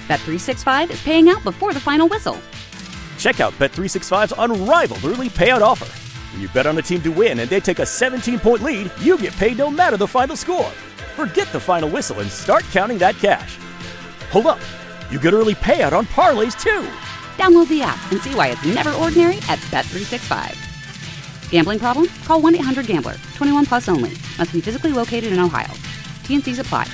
Bet365 is paying out before the final whistle. Check out Bet365's unrivaled early payout offer. When you bet on a team to win and they take a 17-point lead, you get paid no matter the final score. Forget the final whistle and start counting that cash. Hold up. You get early payout on parlays, too. Download the app and see why it's never ordinary at Bet365. Gambling problem? Call 1-800-GAMBLER. 21 plus only. Must be physically located in Ohio. T&Cs apply.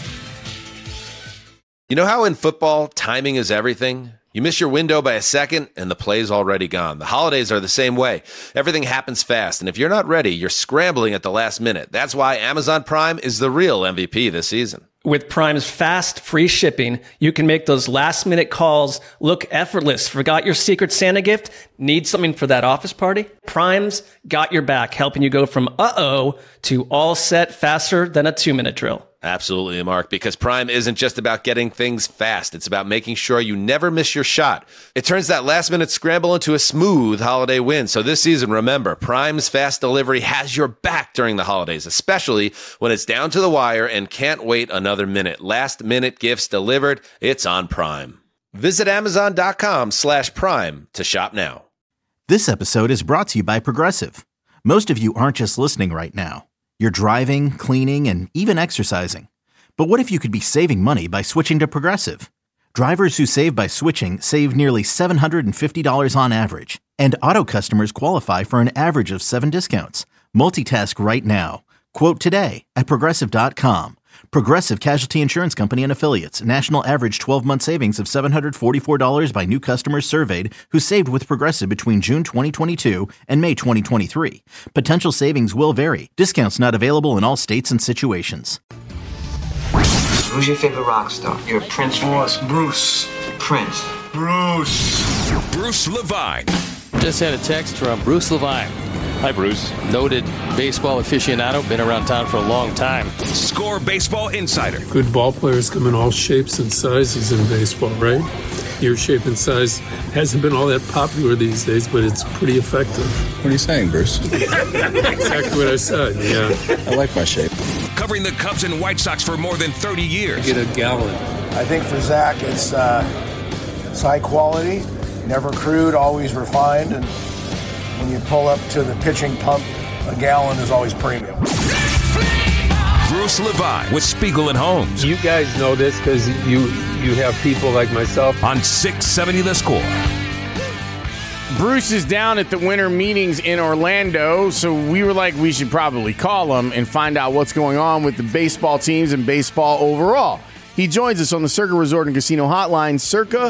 You know how in football, timing is everything? You miss your window by a second, and the play's already gone. The holidays are the same way. Everything happens fast, and if you're not ready, you're scrambling at the last minute. That's why Amazon Prime is the real MVP this season. With Prime's fast, free shipping, you can make those last-minute calls look effortless. Forgot your Secret Santa gift? Need something for that office party? Prime's got your back, helping you go from uh-oh to all set faster than a 2-minute drill. Absolutely, Mark, because Prime isn't just about getting things fast. It's about making sure you never miss your shot. It turns that last-minute scramble into a smooth holiday win. So this season, remember, Prime's fast delivery has your back during the holidays, especially when it's down to the wire and can't wait another minute. Last-minute gifts delivered, it's on Prime. Visit Amazon.com/Prime to shop now. This episode is brought to you by Progressive. Most of you aren't just listening right now. You're driving, cleaning, and even exercising. But what if you could be saving money by switching to Progressive? Drivers who save by switching save nearly $750 on average. And auto customers qualify for an average of 7 discounts. Multitask right now. Quote today at Progressive.com. Progressive Casualty Insurance Company and Affiliates. National average 12-month savings of $744 by new customers surveyed who saved with Progressive between June 2022 and May 2023. Potential savings will vary. Discounts not available in all states and situations. Who's your favorite rock star? You're a Prince fan? Bruce. Prince. Bruce Levine. Just had a text from Bruce Levine. Hi, Bruce. Noted baseball aficionado, been around town for a long time. Score Baseball Insider. Good ball players come in all shapes and sizes in baseball, right? Your shape and size hasn't been all that popular these days, but it's pretty effective. What are you saying, Bruce? Exactly what I said, yeah. I like my shape. Covering the Cubs and White Sox for more than 30 years. Get a gallon. I think for Zach, it's high quality, never crude, always refined, and when you pull up to the pitching pump, a gallon is always premium. Bruce Levine with Spiegel and Holmes. You guys know this because you have people like myself. On 670 The Score. Bruce is down at the winter meetings in Orlando, so we were like, we should probably call him and find out what's going on with the baseball teams and baseball overall. He joins us on the Circa Resort and Casino Hotline,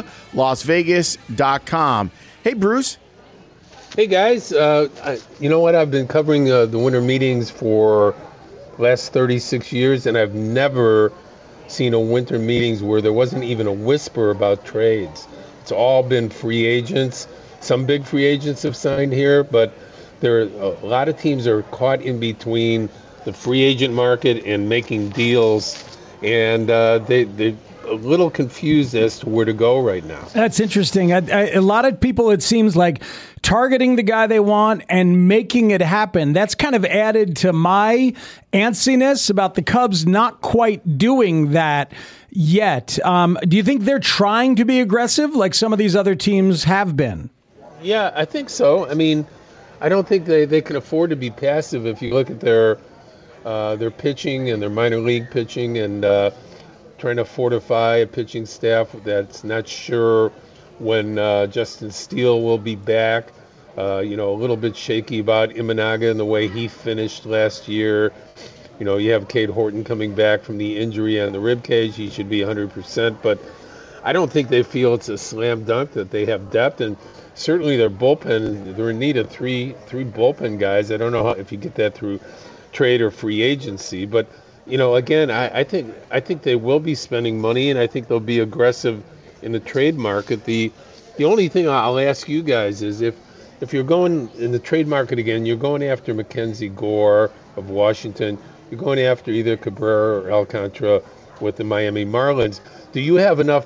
circalasvegas.com. Hey, Bruce. Hey, guys. You know what? I've been covering the winter meetings for the last 36 years, and I've never seen a winter meetings where there wasn't even a whisper about trades. It's all been free agents. Some big free agents have signed here, but there are a lot of teams are caught in between the free agent market and making deals, and they're a little confused as to where to go right now. That's interesting. A lot of people, it seems like, targeting the guy they want and making it happen. That's kind of added to my antsiness about the Cubs not quite doing that yet. Do you think they're trying to be aggressive like some of these other teams have been? Yeah, I think so. I mean, I don't think they can afford to be passive if you look at their pitching and their minor league pitching and trying to fortify a pitching staff that's not sure when Justin Steele will be back. A little bit shaky about Imanaga and the way he finished last year. You have Cade Horton coming back from the injury on the rib cage. He should be 100%, but I don't think they feel it's a slam dunk that they have depth, and certainly their bullpen, they're in need of three bullpen guys. I don't know if you get that through trade or free agency, but again, I think they will be spending money, and I think they'll be aggressive in the trade market. The only thing I'll ask you guys is if you're going in the trade market again, you're going after Mackenzie Gore of Washington, you're going after either Cabrera or Alcantara with the Miami Marlins. Do you have enough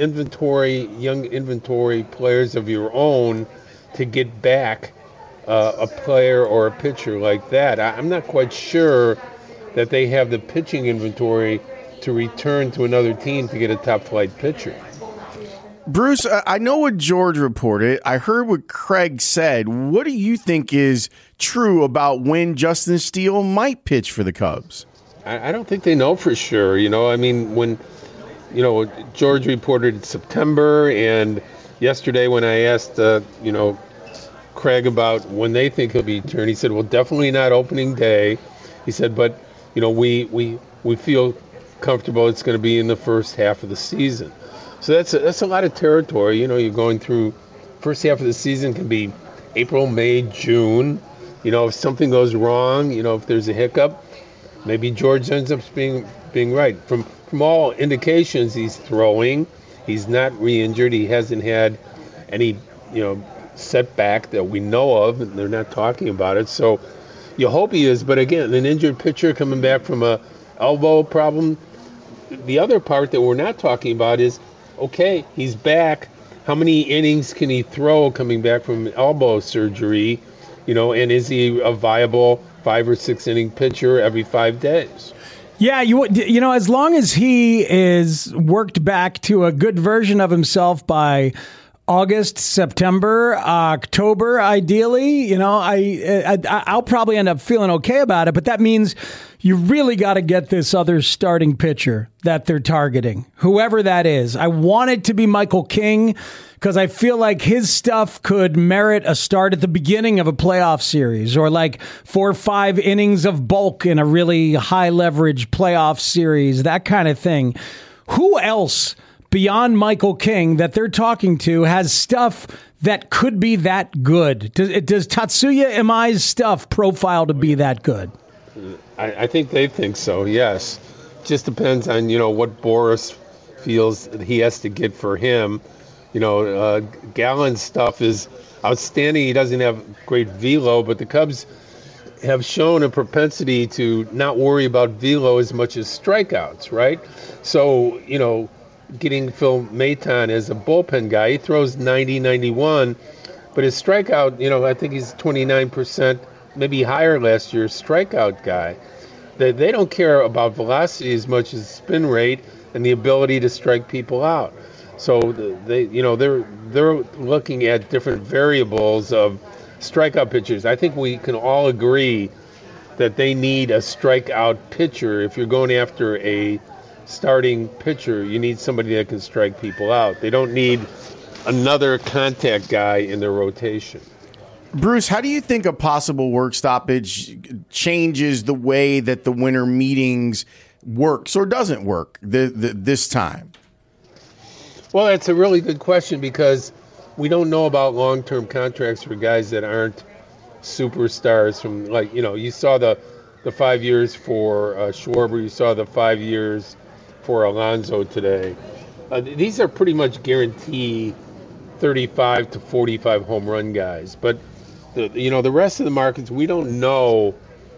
young inventory players of your own to get back a player or a pitcher like that? I'm not quite sure that they have the pitching inventory to return to another team to get a top-flight pitcher. Bruce, I know what George reported. I heard what Craig said. What do you think is true about when Justin Steele might pitch for the Cubs? I don't think they know for sure. I mean, when, George reported September, and yesterday when I asked, Craig about when they think he'll be turned, he said, well, definitely not opening day. He said, but, we feel comfortable it's going to be in the first half of the season. So that's a lot of territory. You're going through first half of the season can be April, May, June. If something goes wrong, if there's a hiccup, maybe George ends up being right. From all indications, he's throwing. He's not re-injured. He hasn't had any, setback that we know of, and they're not talking about it. So you hope he is. But again, an injured pitcher coming back from a elbow problem. The other part that we're not talking about is, okay, he's back. How many innings can he throw coming back from elbow surgery? And is he a viable 5 or 6 inning pitcher every 5 days? Yeah, as long as he is worked back to a good version of himself by August, September, October, ideally, I'll probably end up feeling okay about it. But that means you really got to get this other starting pitcher that they're targeting, whoever that is. I want it to be Michael King because I feel like his stuff could merit a start at the beginning of a playoff series or like 4 or 5 innings of bulk in a really high leverage playoff series, that kind of thing. Who else beyond Michael King that they're talking to has stuff that could be that good? Does Tatsuya Imai's stuff profile to be that good? I think they think so, yes. Just depends on, what Boris feels that he has to get for him. Gallen's stuff is outstanding. He doesn't have great velo, but the Cubs have shown a propensity to not worry about velo as much as strikeouts, right? So, getting Phil Maton as a bullpen guy, he throws 90, 91, but his strikeout, I think he's 29%, maybe higher last year, strikeout guy. They don't care about velocity as much as spin rate and the ability to strike people out. So they're looking at different variables of strikeout pitchers. I think we can all agree that they need a strikeout pitcher. If you're going after a starting pitcher, you need somebody that can strike people out. They don't need another contact guy in their rotation. Bruce, how do you think a possible work stoppage changes the way that the winter meetings works or doesn't work this time? Well, that's a really good question because we don't know about long-term contracts for guys that aren't superstars. From you saw the 5 years for Schwarber, you saw the 5 years for Alonso today. These are pretty much guaranteed 35 to 45 home run guys, but the rest of the markets, we don't know,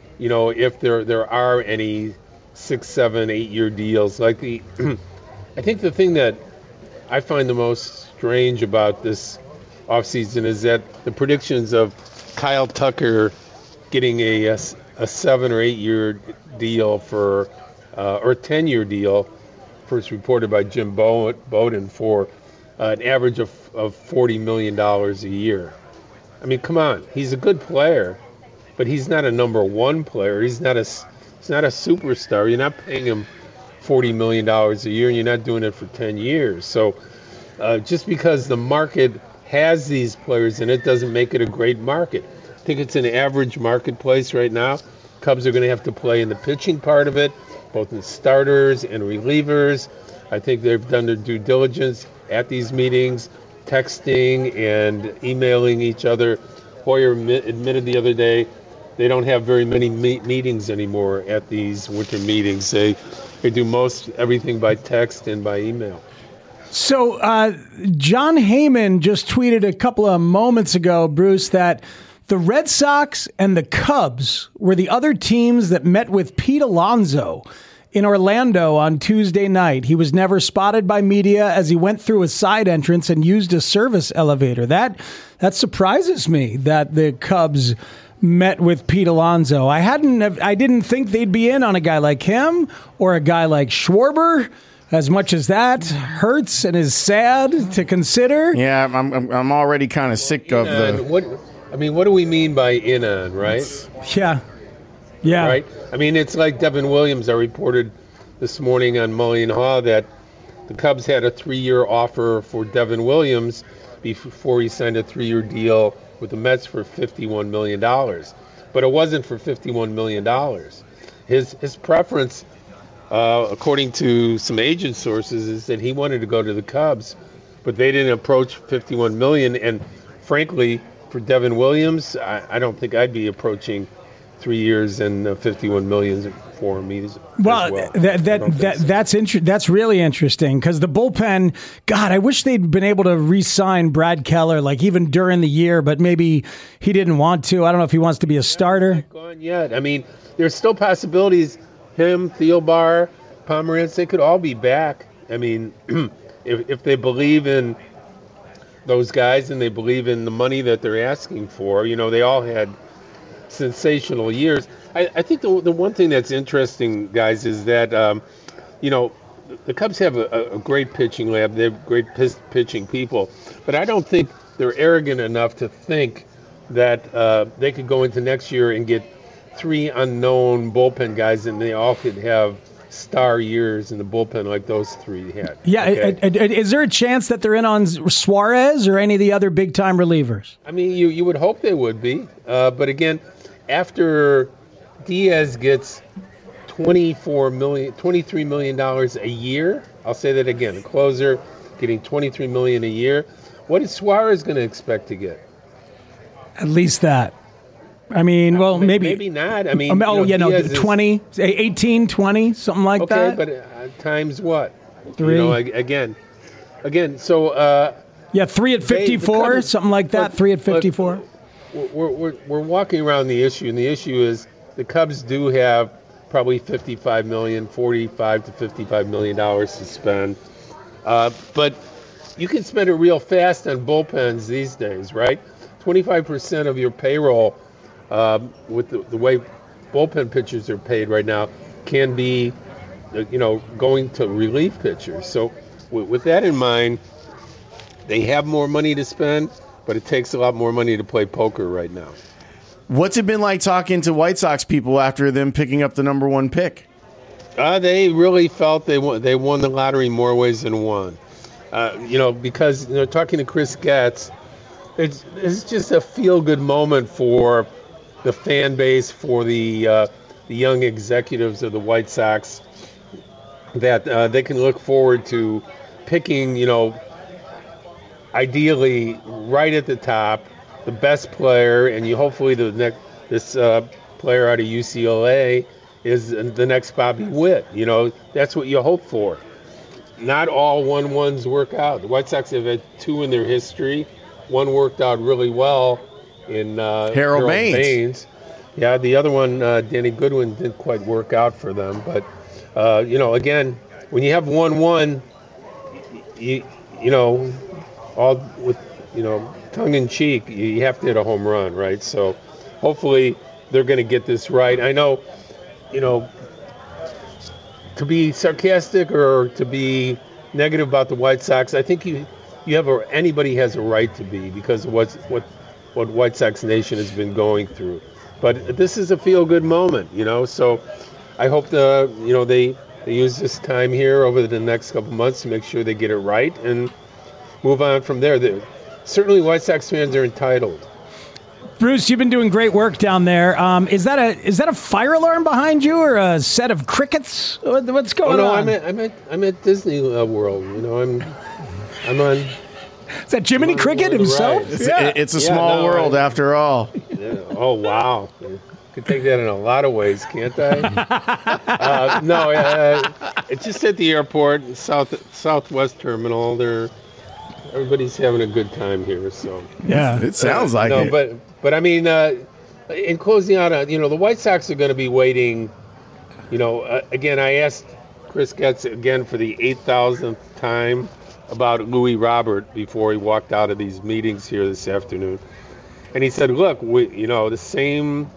if there are any 6, 7, 8 year deals. I think the thing that I find the most strange about this offseason is that the predictions of Kyle Tucker getting a 7 or 8 year deal or a 10-year deal, first reported by Jim Bowden for an average of $40 million a year. I mean, come on. He's a good player, but he's not a number one player. He's not a superstar. You're not paying him $40 million a year, and you're not doing it for 10 years. So just because the market has these players in it doesn't make it a great market. I think it's an average marketplace right now. Cubs are going to have to play in the pitching part of it, both in starters and relievers. I think they've done their due diligence at these meetings, texting and emailing each other. Hoyer admitted the other day they don't have very many meetings anymore at these winter meetings. They do most everything by text and by email. So John Heyman just tweeted a couple of moments ago, Bruce, that the Red Sox and the Cubs were the other teams that met with Pete Alonso in Orlando on Tuesday night. He was never spotted by media as he went through a side entrance and used a service elevator. That surprises me that the Cubs met with Pete Alonso. I didn't think they'd be in on a guy like him or a guy like Schwarber As much as that hurts and is sad to consider. Yeah, I'm already kind of sick of the. What do we mean by in on, right? Yeah. Right. I mean, it's like Devin Williams. I reported this morning on Mully and Haw that the Cubs had a 3-year offer for Devin Williams before he signed a 3-year deal with the Mets for $51 million. But it wasn't for $51 million. His preference, according to some agent sources, is that he wanted to go to the Cubs, but they didn't approach $51 million. And frankly, for Devin Williams, I don't think I'd be approaching 3 years and $51 million for him. That's really interesting because the bullpen. God, I wish they'd been able to re-sign Brad Keller, like even during the year, but maybe he didn't want to. I don't know if he wants to be a starter. Not gone yet. I mean, there's still possibilities. Him, Thielbar, Pomerantz, they could all be back. I mean, if they believe in those guys and they believe in the money that they're asking for, they all had sensational years. I think the one thing that's interesting, guys, is that, the Cubs have a great pitching lab. They have great pitching people. But I don't think they're arrogant enough to think that they could go into next year and get 3 unknown bullpen guys and they all could have star years in the bullpen like those 3 had. Yeah. Okay? Is there a chance that they're in on Suarez or any of the other big-time relievers? I mean, you would hope they would be. But again, after Diaz gets $23 million a year, I'll say that again, a closer getting $23 million a year, what is Suarez going to expect to get? At least that. I mean, well, maybe not. I mean, 20, 18, 20, something like that. Okay, but times what? 3. Again. So 3 at 54, something like that. 3 at 54. We're walking around the issue, and the issue is the Cubs do have probably $45 million, $45 to $55 million to spend, but you can spend it real fast on bullpens these days, right? 25% of your payroll, with the way bullpen pitchers are paid right now, can be, going to relief pitchers. So with that in mind, they have more money to spend, but it takes a lot more money to play poker right now. What's it been like talking to White Sox people after them picking up the number 1 pick? They really felt they won the lottery more ways than one. Because talking to Chris Getz, it's just a feel-good moment for the fan base, for the young executives of the White Sox, that they can look forward to picking, ideally right at the top, the best player, and hopefully this player out of UCLA is the next Bobby Witt. That's what you hope for. Not all 1-1s work out. The White Sox have had 2 in their history. One worked out really well in Harold Baines. Yeah, the other one, Danny Goodwin, didn't quite work out for them. But, again, when you have 1-1, all with, tongue-in-cheek, you have to hit a home run, right? So hopefully they're going to get this right. I know, to be sarcastic or to be negative about the White Sox, I think anybody has a right to be because of what White Sox Nation has been going through. But this is a feel-good moment, so I hope they use this time here over the next couple months to make sure they get it right and move on from there. Certainly White Sox fans are entitled. Bruce, you've been doing great work down there. Is that a fire alarm behind you or a set of crickets? What's going on? I'm at Disney World. I'm on. Is that Jiminy Cricket himself? It's a small world after all. Yeah. Oh wow! Could take that in a lot of ways, can't I? It's just at the airport, Southwest Terminal. Everybody's having a good time here, so yeah, it sounds like it. But I mean, in closing out, the White Sox are going to be waiting. Again, I asked Chris Getz again for the 8,000th time about Louis Robert before he walked out of these meetings here this afternoon, and he said, "Look, the same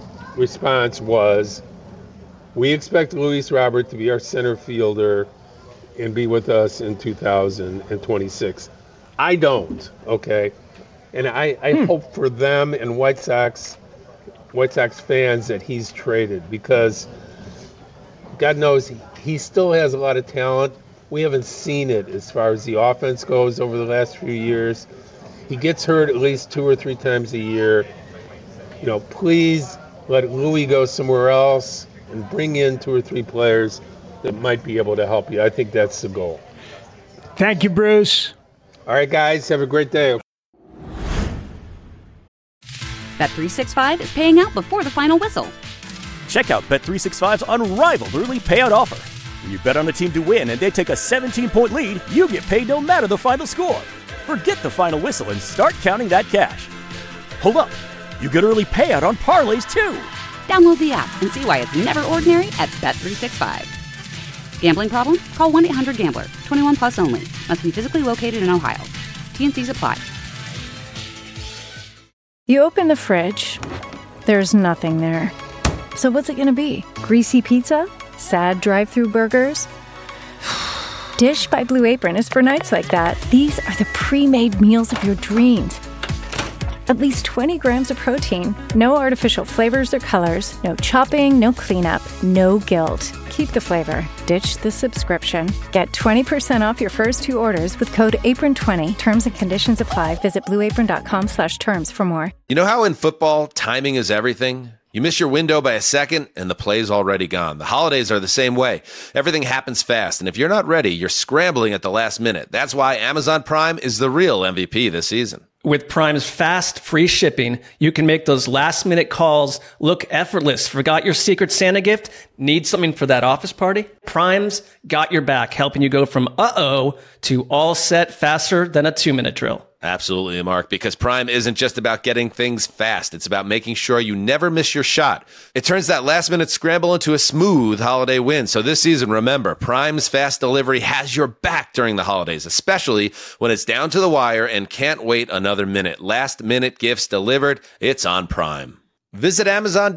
response was, we expect Luis Robert to be our center fielder and be with us in 2026. I don't, okay? And I hope for them and White Sox fans that he's traded, because God knows he still has a lot of talent. We haven't seen it as far as the offense goes over the last few years. He gets hurt at least 2 or 3 times a year. You know, please let Louis go somewhere else and bring in 2 or 3 players that might be able to help you. I think that's the goal. Thank you, Bruce. All right, guys, have a great day. Bet365 is paying out before the final whistle. Check out Bet365's unrivaled early payout offer. When you bet on a team to win and they take a 17-point lead, you get paid no matter the final score. Forget the final whistle and start counting that cash. Hold up. You get early payout on parlays, too. Download the app and see why it's never ordinary at Bet365. Gambling problem? Call 1-800-GAMBLER. 21 plus only. Must be physically located in Ohio. T&Cs apply. You open the fridge. There's nothing there. So what's it going to be? Greasy pizza? Sad drive-through burgers? Dish by Blue Apron is for nights like that. These are the pre-made meals of your dreams. At least 20 grams of protein, no artificial flavors or colors, no chopping, no cleanup, no guilt. Keep the flavor. Ditch the subscription. Get 20% off your first 2 orders with code APRON20. Terms and conditions apply. Visit blueapron.com/terms for more. You know how in football, timing is everything? You miss your window by a second, and the play's already gone. The holidays are the same way. Everything happens fast, and if you're not ready, you're scrambling at the last minute. That's why Amazon Prime is the real MVP this season. With Prime's fast, free shipping, you can make those last-minute calls look effortless. Forgot your Secret Santa gift? Need something for that office party? Prime's got your back, helping you go from uh-oh to all set faster than a 2-minute drill. Absolutely, Mark, because Prime isn't just about getting things fast. It's about making sure you never miss your shot. It turns that last-minute scramble into a smooth holiday win. So this season, remember, Prime's fast delivery has your back during the holidays, especially when it's down to the wire and can't wait another minute. Last-minute gifts delivered, it's on Prime. Visit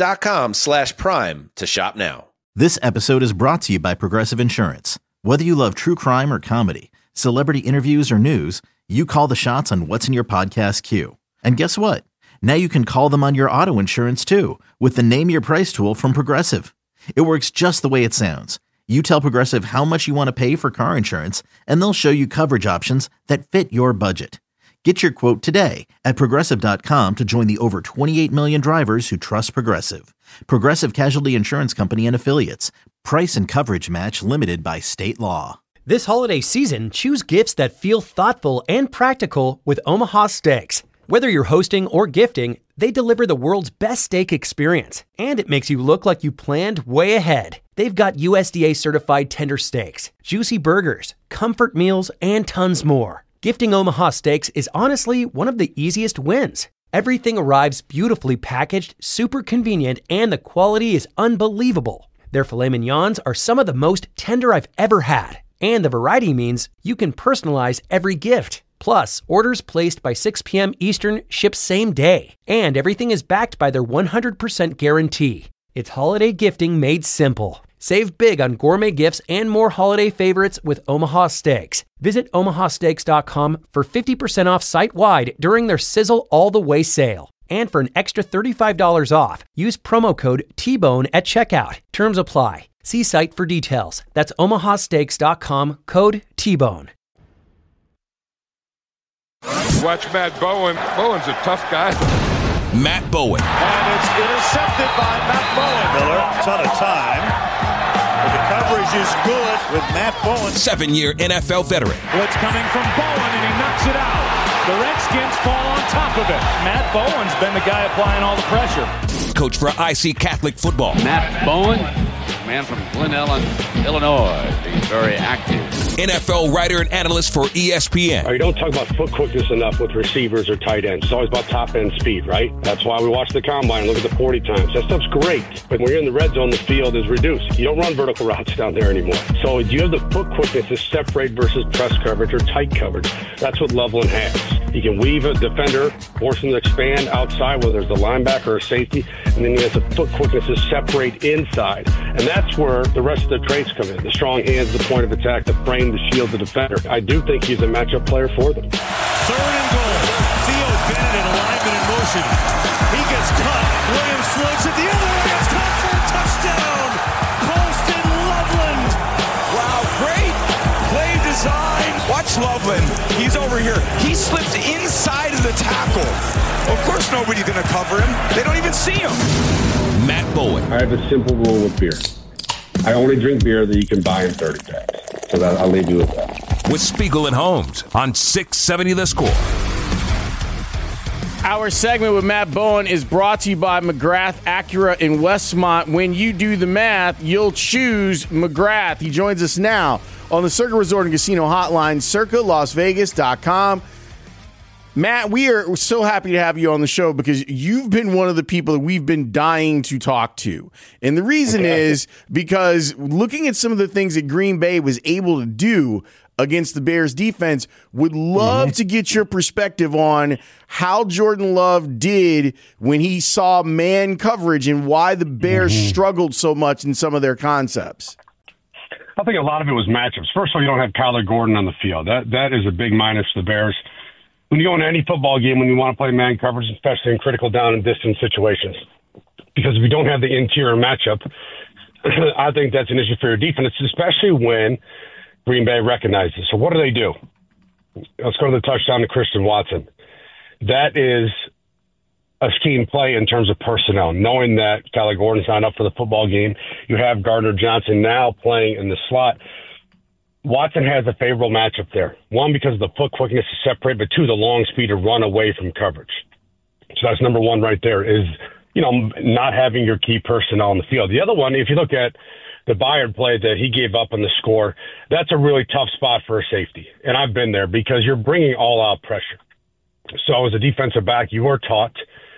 Amazon.com/Prime to shop now. This episode is brought to you by Progressive Insurance. Whether you love true crime or comedy, celebrity interviews or news, you call the shots on what's in your podcast queue. And guess what? Now you can call them on your auto insurance too with the Name Your Price tool from Progressive. It works just the way it sounds. You tell Progressive how much you want to pay for car insurance, and they'll show you coverage options that fit your budget. Get your quote today at Progressive.com to join the over 28 million drivers who trust Progressive. Progressive Casualty Insurance Company and Affiliates. Price and coverage match limited by state law. This holiday season, choose gifts that feel thoughtful and practical with Omaha Steaks. Whether you're hosting or gifting, they deliver the world's best steak experience, and it makes you look like you planned way ahead. They've got USDA certified tender steaks, juicy burgers, comfort meals, and tons more. Gifting Omaha Steaks is honestly one of the easiest wins. Everything arrives beautifully packaged, super convenient, and the quality is unbelievable. Their filet mignons are some of the most tender I've ever had. And the variety means you can personalize every gift. Plus, orders placed by 6 p.m. Eastern ship same day. And everything is backed by their 100% guarantee. It's holiday gifting made simple. Save big on gourmet gifts and more holiday favorites with Omaha Steaks. Visit omahasteaks.com for 50% off site-wide during their Sizzle All the Way sale. And for an extra $35 off, use promo code TBONE at checkout. Terms apply. See site for details. That's omahasteaks.com, code TBONE. Watch Matt Bowen. Bowen's a tough guy. Matt Bowen. And it's intercepted by Matt Bowen. Miller, ton of time. But the coverage is good with Matt Bowen. 7-year NFL veteran. Blitz coming from Bowen, and he knocks it out. The Redskins fall on top of it. Matt Bowen's been the guy applying all the pressure. Coach for IC Catholic football. Matt Bowen, man from Glen Ellen, Illinois, being very active. NFL writer and analyst for ESPN. You don't talk about foot quickness enough with receivers or tight ends. It's always about top-end speed, right? That's why we watch the combine and look at the 40 times. That stuff's great. But when you're in the red zone, the field is reduced. You don't run vertical routes down there anymore. So do you have the foot quickness to separate versus press coverage or tight coverage? That's what Loveland has. He can weave a defender, force him to expand outside, whether it's the linebacker or safety, and then he has the foot quickness to separate inside. And that's where the rest of the traits come in. The strong hands, the point of attack, the frame, the shield, the defender. I do think he's a matchup player for them. 3rd and goal. Theo Bennett in alignment in motion. He gets cut. Williams floats it the other way. It's caught for a touchdown. Colston Loveland. Wow, great play design. Watch Loveland. He's over here. He slips inside of the tackle. Of course nobody's going to cover him. They don't even see him. Matt Bowen. I have a simple rule with beer. I only drink beer that you can buy in 30 packs. So I'll leave you with that. With Spiegel and Holmes on 670 The Score. Our segment with Matt Bowen is brought to you by McGrath Acura in Westmont. When you do the math, you'll choose McGrath. He joins us now on the Circa Resort and Casino Hotline, circalasvegas.com. Matt, we are so happy to have you on the show because you've been one of the people that we've been dying to talk to. And the reason is because looking at some of the things that Green Bay was able to do against the Bears defense, would love to get your perspective on how Jordan Love did when he saw man coverage and why the Bears struggled so much in some of their concepts. I think a lot of it was matchups. First of all, you don't have Kyler Gordon on the field. That is a big minus for the Bears. When you go into any football game, when you want to play man coverage, especially in critical down and distance situations, because if you don't have the interior matchup, I think that's an issue for your defense, especially when Green Bay recognizes. So what do? Let's go to the touchdown to Christian Watson. That is a scheme play in terms of personnel, knowing that Kyler Gordon's not up for the football game. You have Gardner Johnson now playing in the slot. Watson has a favorable matchup there. One, because of the foot quickness to separate, but two, the long speed to run away from coverage. So that's number one right there is, not having your key personnel on the field. The other one, if you look at the Bayard play that he gave up on the score, that's a really tough spot for a safety. And I've been there because you're bringing all-out pressure. So as a defensive back, you are taught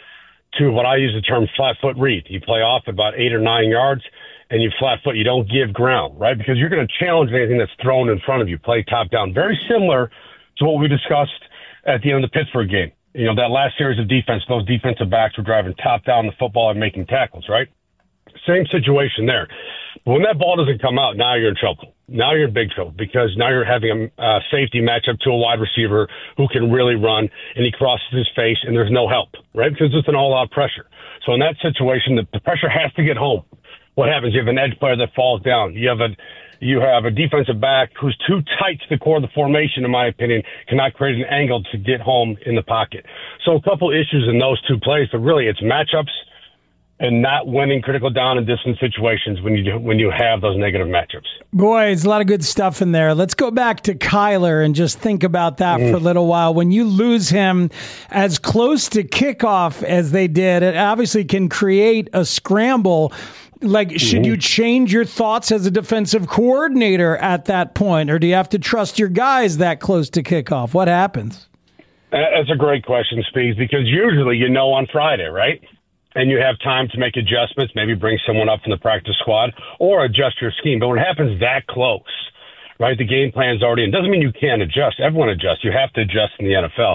to what I use the term flat foot read. You play off about 8 or 9 yards, and you flat foot. You don't give ground, right? Because you're going to challenge anything that's thrown in front of you. Play top down. Very similar to what we discussed at the end of the Pittsburgh game. That last series of defense, those defensive backs were driving top down the football and making tackles, right? Same situation there. But when that ball doesn't come out, now you're in trouble. Now you're in big trouble because now you're having a safety matchup to a wide receiver who can really run, and he crosses his face, and there's no help, right? Because it's an all-out pressure. So in that situation, the pressure has to get home. What happens? You have an edge player that falls down. You have a defensive back who's too tight to the core of the formation, in my opinion, cannot create an angle to get home in the pocket. So a couple issues in those two plays, but really it's matchups and not winning critical down and distance situations when you have those negative matchups. Boy, a lot of good stuff in there. Let's go back to Kyler and just think about that for a little while. When you lose him as close to kickoff as they did, it obviously can create a scramble. Should you change your thoughts as a defensive coordinator at that point, or do you have to trust your guys that close to kickoff? What happens? That's a great question, Speeds, because usually on Friday, right? And you have time to make adjustments, maybe bring someone up from the practice squad or adjust your scheme. But when it happens that close, right, the game plan's already in. Doesn't mean you can't adjust. Everyone adjusts. You have to adjust in the NFL.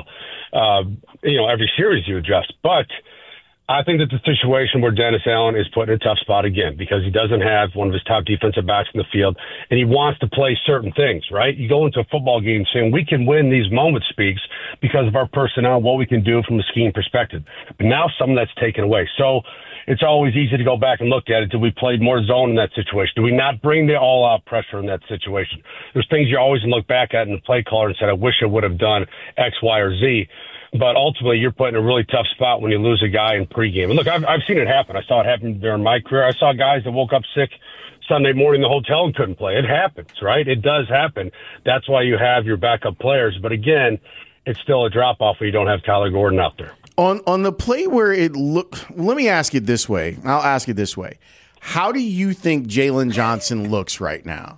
Every series you adjust. But I think that the situation where Dennis Allen is put in a tough spot again because he doesn't have one of his top defensive backs in the field, and he wants to play certain things, right? You go into a football game saying we can win these moments, Speaks, because of our personnel, what we can do from a scheme perspective. But now some of that's taken away. So it's always easy to go back and look at it. Did we play more zone in that situation? Do we not bring the all-out pressure in that situation? There's things you always look back at in the play caller and said, I wish I would have done X, Y, or Z. But ultimately, you're put in a really tough spot when you lose a guy in pregame. And look, I've seen it happen. I saw it happen during my career. I saw guys that woke up sick Sunday morning in the hotel and couldn't play. It happens, right? It does happen. That's why you have your backup players. But again, it's still a drop-off when you don't have Kyler Gordon out there. On the play where it looked, let me ask it this way. I'll ask it this way. How do you think Jalen Johnson looks right now?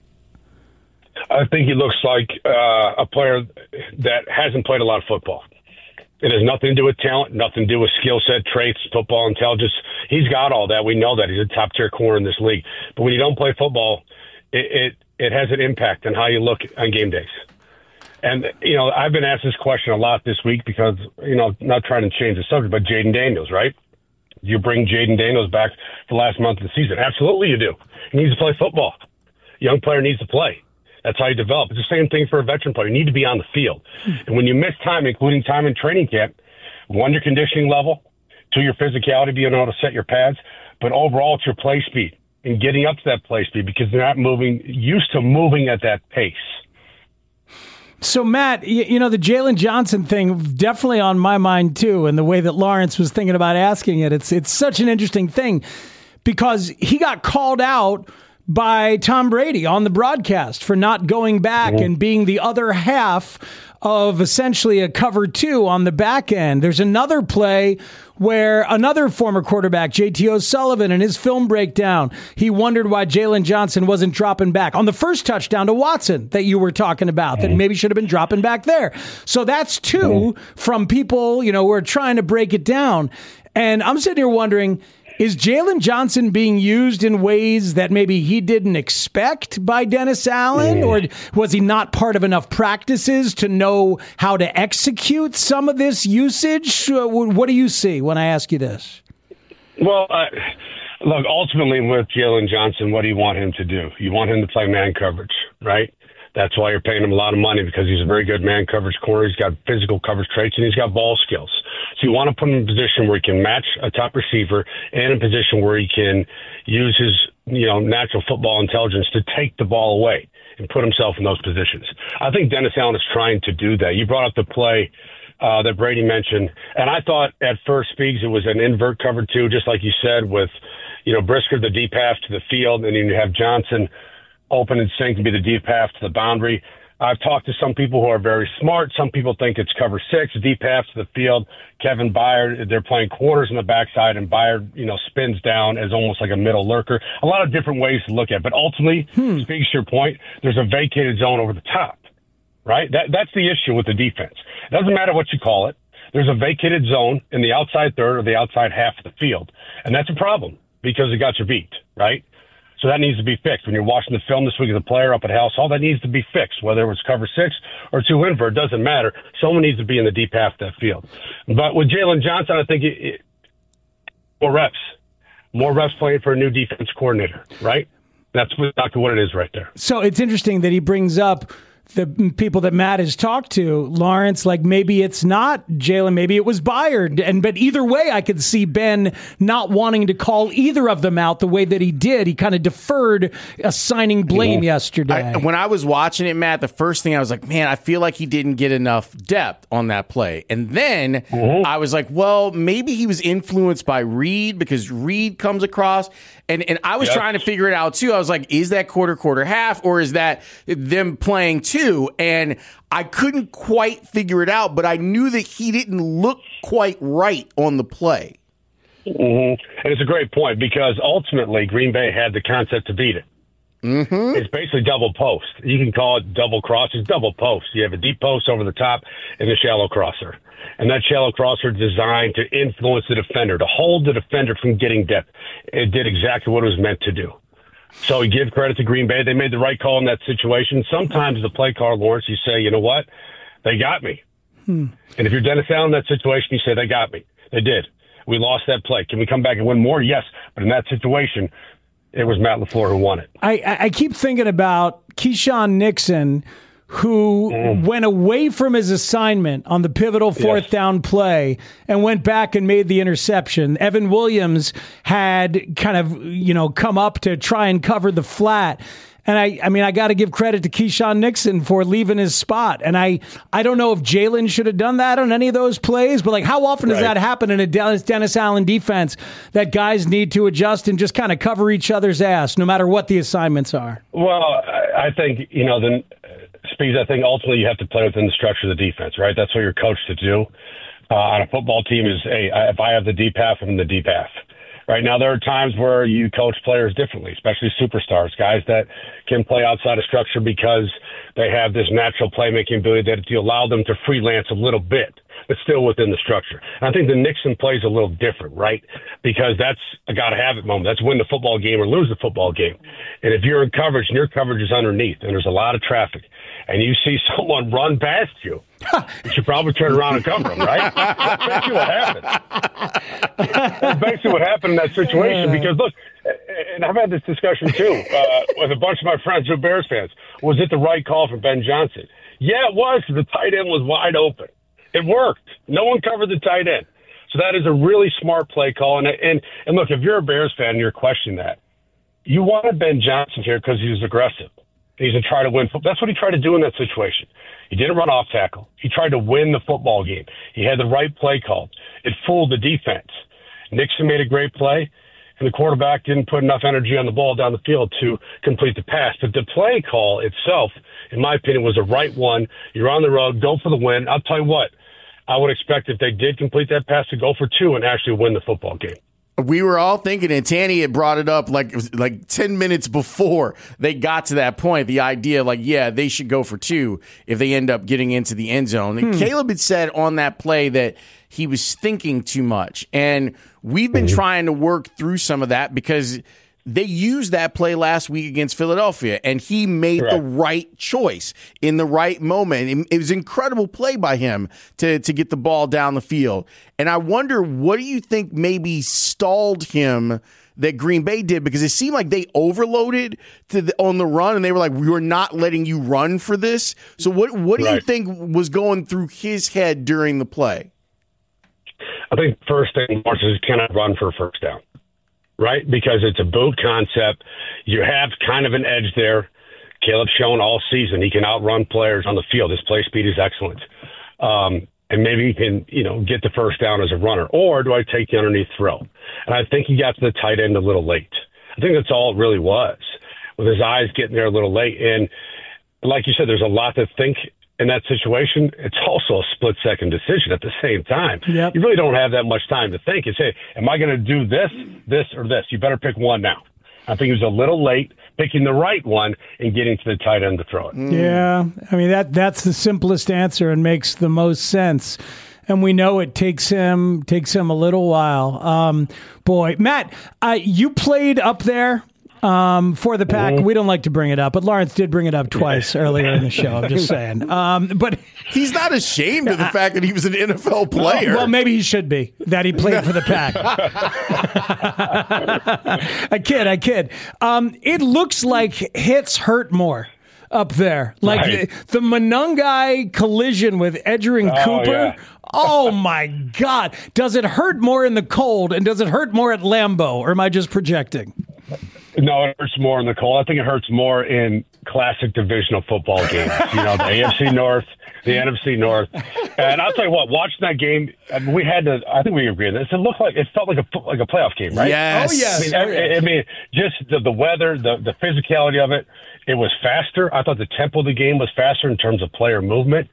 I think he looks like a player that hasn't played a lot of football. It has nothing to do with talent, nothing to do with skill set, traits, football intelligence. He's got all that. We know that. He's a top-tier corner in this league. But when you don't play football, it has an impact on how you look on game days. And, I've been asked this question a lot this week because, not trying to change the subject, but Jaden Daniels, right? You bring Jaden Daniels back for the last month of the season. Absolutely you do. He needs to play football. Young player needs to play. That's how you develop. It's the same thing for a veteran player. You need to be on the field. And when you miss time, including time in training camp, 1, your conditioning level, 2, your physicality, being able to set your pads, but overall it's your play speed and getting up to that play speed because they're not used to moving at that pace. So, Matt, the Jalen Johnson thing definitely on my mind, too, and the way that Lawrence was thinking about asking it. It's such an interesting thing because he got called out by Tom Brady on the broadcast for not going back and being the other half of essentially a cover 2 on the back end. There's another play where another former quarterback, JT O'Sullivan, in his film breakdown, he wondered why Jalen Johnson wasn't dropping back on the first touchdown to Watson that you were talking about, that maybe should have been dropping back there. So that's 2 from people, who are trying to break it down. And I'm sitting here wondering, is Jalen Johnson being used in ways that maybe he didn't expect by Dennis Allen? Or was he not part of enough practices to know how to execute some of this usage? What do you see when I ask you this? Well, look, ultimately with Jalen Johnson, what do you want him to do? You want him to play man coverage, right? That's why you're paying him a lot of money, because he's a very good man coverage corner. He's got physical coverage traits, and he's got ball skills. So you want to put him in a position where he can match a top receiver and a position where he can use his, natural football intelligence to take the ball away and put himself in those positions. I think Dennis Allen is trying to do that. You brought up the play that Brady mentioned, and I thought at first, Speaks, it was an invert cover 2, just like you said, with, Brisker, the deep pass to the field, and then you have Johnson open and sink and be the deep pass to the boundary. I've talked to some people who are very smart. Some people think it's cover 6, deep pass to the field. Kevin Byard, they're playing quarters in the backside, and Byard, spins down as almost like a middle lurker. A lot of different ways to look at it. But ultimately, speaks to your point, there's a vacated zone over the top, right? That's the issue with the defense. It doesn't matter what you call it. There's a vacated zone in the outside third or the outside half of the field. And that's a problem because it got you beat, right? So that needs to be fixed. When you're watching the film this week as a player up at House Hall, that needs to be fixed, whether it was cover 6 or 2 invert, doesn't matter. Someone needs to be in the deep half of that field. But with Jalen Johnson, I think more reps playing for a new defense coordinator, right? That's exactly what it is right there. So it's interesting that he brings up the people that Matt has talked to, Lawrence, like maybe it's not Jalen, maybe it was Byard. But either way, I could see Ben not wanting to call either of them out the way that he did. He kind of deferred assigning blame yesterday. When I was watching it, Matt, the first thing I was like, man, I feel like he didn't get enough depth on that play. And then I was like, well, maybe he was influenced by Reed because Reed comes across. And I was trying to figure it out, too. I was like, is that quarter, half, or is that them playing 2? And I couldn't quite figure it out, but I knew that he didn't look quite right on the play. And it's a great point because ultimately Green Bay had the concept to beat it. It's basically double post. You can call it double cross. It's double post. You have a deep post over the top and a shallow crosser. And that shallow crosser is designed to influence the defender, to hold the defender from getting depth. It did exactly what it was meant to do. So we give credit to Green Bay. They made the right call in that situation. Sometimes the play call, Lawrence, you say, you know what? They got me. And if you're Dennis Allen in that situation, you say, they got me. They did. We lost that play. Can we come back and win more? Yes. But in that situation, it was Matt LaFleur who won it. I keep thinking about Keyshawn Nixon, who went away from his assignment on the pivotal fourth down play and went back and made the interception. Evan Williams had kind of, come up to try and cover the flat. And I got to give credit to Keyshawn Nixon for leaving his spot. And I don't know if Jalen should have done that on any of those plays, but how often does that happen in a Dennis Allen defense that guys need to adjust and just kind of cover each other's ass no matter what the assignments are? Well, I think, I think ultimately you have to play within the structure of the defense, right? That's what you're coached to do. On a football team is, hey, if I have the deep half, I'm in the deep half. Right now, there are times where you coach players differently, especially superstars, guys that can play outside of structure because they have this natural playmaking ability that you allow them to freelance a little bit. but still within the structure. And I think the Nixon play is a little different, right? Because that's a got-to-have-it moment. That's win the football game or lose the football game. And if you're in coverage and your coverage is underneath and there's a lot of traffic and you see someone run past you, you should probably turn around and cover them, right? That's basically what happened. That's basically what happened in that situation because, look, and I've had this discussion, too, with a bunch of my friends who are Bears fans. Was it the right call for Ben Johnson? Yeah, it was. The tight end was wide open. It worked. No one covered the tight end. So that is a really smart play call. And look, if you're a Bears fan and you're questioning that, you wanted Ben Johnson here because he was aggressive. He's going to try to win. That's what he tried to do in that situation. He didn't run off tackle. He tried to win the football game. He had the right play called. It fooled the defense. Nixon made a great play, and the quarterback didn't put enough energy on the ball down the field to complete the pass. But the play call itself, in my opinion, was the right one. You're on the road. Go for the win. I'll tell you what. I would expect if they did complete that pass to go for 2 and actually win the football game. We were all thinking, and Tanny had brought it up like 10 minutes before they got to that point, the idea they should go for 2 if they end up getting into the end zone. And Caleb had said on that play that he was thinking too much. And we've been trying to work through some of that because they used that play last week against Philadelphia, and he made the right choice in the right moment. It was an incredible play by him to get the ball down the field. And I wonder, what do you think maybe stalled him that Green Bay did? Because it seemed like they overloaded on the run, and they were like, we were not letting you run for this. So what do you think was going through his head during the play? I think first thing, Marsh, is cannot run for a first down. Right? Because it's a boot concept. You have kind of an edge there. Caleb's shown all season he can outrun players on the field. His play speed is excellent. And maybe he can, get the first down as a runner. Or do I take the underneath throw? And I think he got to the tight end a little late. I think that's all it really was, with his eyes getting there a little late. And like you said, there's a lot to think in that situation. It's also a split-second decision at the same time. Yep. You really don't have that much time to think. It's, hey, am I going to do this, or this? You better pick one now. I think he was a little late picking the right one and getting to the tight end to throw it. Yeah, I mean, that's the simplest answer and makes the most sense. And we know it takes him a little while. Boy, Matt, you played up there. For the Pack, we don't like to bring it up, but Lawrence did bring it up twice earlier in the show. I'm just saying. But he's not ashamed of the fact that he was an NFL player. Well, maybe he should be, that he played for the Pack. I kid. It looks like hits hurt more up there. Like the Monangai collision with Edgerrin Cooper. Yeah. Oh, my God. Does it hurt more in the cold, and does it hurt more at Lambeau, or am I just projecting? No, it hurts more in the cold. I think it hurts more in classic divisional football games. The AFC North, the NFC North. And I'll tell you what, watching that game, we had to, I think we agree on this. It felt like a playoff game, right? Yes. Oh, yes. I mean just the weather, the physicality of it. It was faster. I thought the tempo of the game was faster in terms of player movement.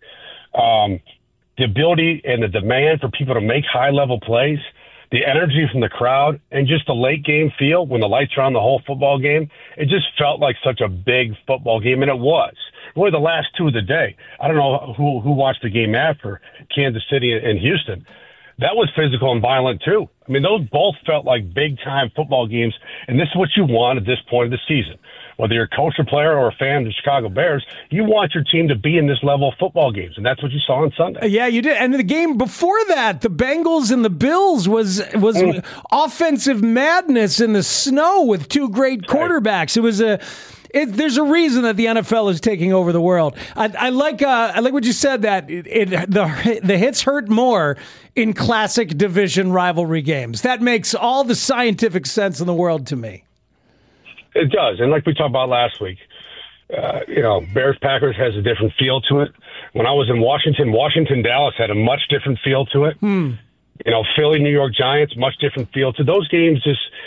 The ability and the demand for people to make high-level plays, the energy from the crowd, and just the late game feel when the lights are on the whole football game. It just felt like such a big football game, and it was. Really the last 2 of the day. I don't know who watched the game after, Kansas City and Houston. That was physical and violent, too. I mean, those both felt like big-time football games, and this is what you want at this point of the season. Whether you're a coach or player or a fan of the Chicago Bears, you want your team to be in this level of football games, and that's what you saw on Sunday. Yeah, you did. And the game before that, the Bengals and the Bills was offensive madness in the snow with 2 great quarterbacks. It was there's a reason that the NFL is taking over the world. I like what you said, that the hits hurt more in classic division rivalry games. That makes all the scientific sense in the world to me. It does. And like we talked about last week, Bears-Packers has a different feel to it. When I was in Washington-Dallas had a much different feel to it. Philly-New York Giants, much different feel to those games.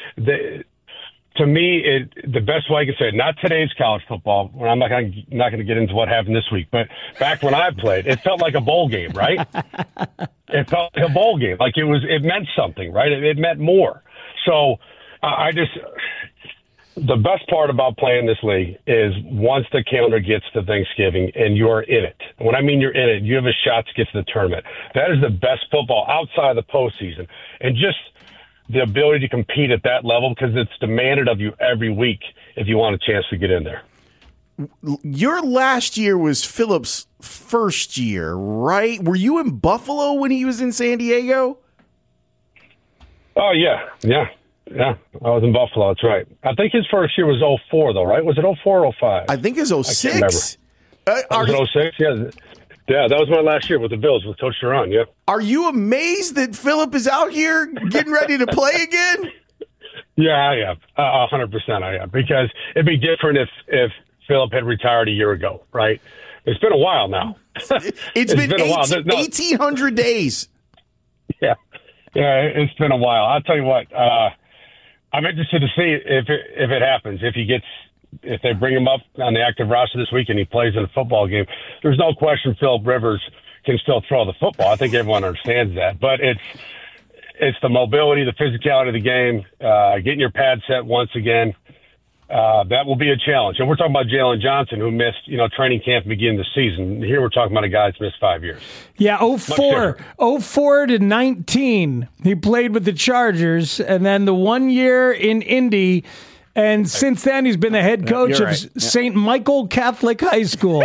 To me, the best way I can say it, not today's college football. I'm not going to get into what happened this week, but back when I played, it felt like a bowl game, right? It felt like a bowl game. Like it meant something, right? It meant more. So the best part about playing this league is once the calendar gets to Thanksgiving and you're in it. When I mean you're in it, you have a shot to get to the tournament. That is the best football outside of the postseason. And just the ability to compete at that level, because it's demanded of you every week if you want a chance to get in there. Your last year was Philip's first year, right? Were you in Buffalo when he was in San Diego? Oh, yeah. I was in Buffalo. That's right. I think his first year was 2004, though, right? Was it 2004 or 2005? I think it's 2006. Was it 2006? Yeah. Yeah, that was my last year with the Bills with Coach Duran, yeah. Are you amazed that Philip is out here getting ready to play again? Yeah, I am. 100% I am. Because it'd be different if Philip had retired a year ago, right? It's been a while now. It's been a while. 1,800 days. Yeah, it's been a while. I'll tell you what, I'm interested to see if it happens, if they bring him up on the active roster this week and he plays in a football game. There's no question Philip Rivers can still throw the football. I think everyone understands that. But it's the mobility, the physicality of the game, getting your pad set once again. That will be a challenge. And we're talking about Jalen Johnson, who missed, training camp beginning the season. Here we're talking about a guy that's missed 5 years. Yeah, 04 to 19. He played with the Chargers, and then the 1 year in Indy. And since then, he's been the head coach of St. Michael Catholic High School.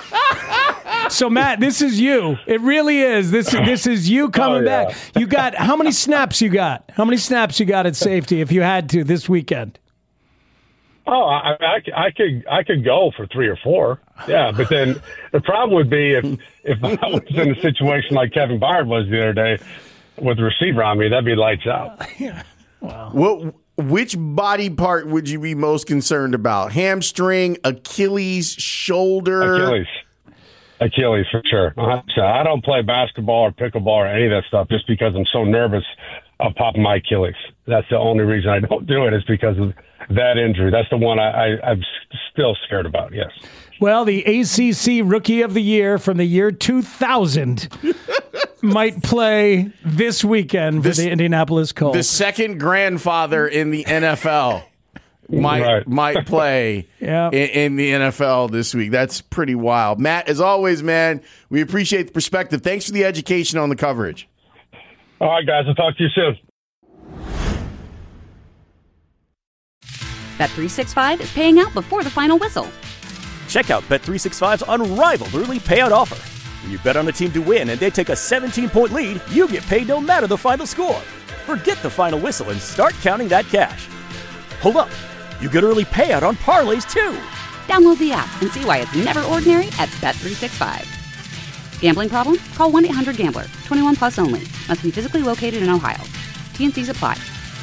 So, Matt, this is you. It really is. This is you coming back. You got how many snaps you got? How many snaps you got at safety if you had to this weekend? Oh, I could go for 3 or 4. Yeah, but then the problem would be if I was in a situation like Kevin Byard was the other day with the receiver on me, that'd be lights out. Yeah. Wow. Which body part would you be most concerned about? Hamstring, Achilles, shoulder? Achilles for sure. I don't play basketball or pickleball or any of that stuff just because I'm so nervous of popping my Achilles. That's the only reason I don't do it is because of that injury. That's the one I'm still scared about, yes. Well, the ACC Rookie of the Year from the year 2000 might play this weekend for the Indianapolis Colts. The second grandfather in the NFL might play in the NFL this week. That's pretty wild. Matt, as always, man, we appreciate the perspective. Thanks for the education on the coverage. All right, guys. I'll talk to you soon. Bet365 is paying out before the final whistle. Check out Bet365's unrivaled early payout offer. When you bet on a team to win and they take a 17-point lead, you get paid no matter the final score. Forget the final whistle and start counting that cash. Hold up. You get early payout on parlays, too. Download the app and see why it's never ordinary at Bet365. Gambling problem? Call 1-800-GAMBLER. 21 plus only. Must be physically located in Ohio. T&Cs apply.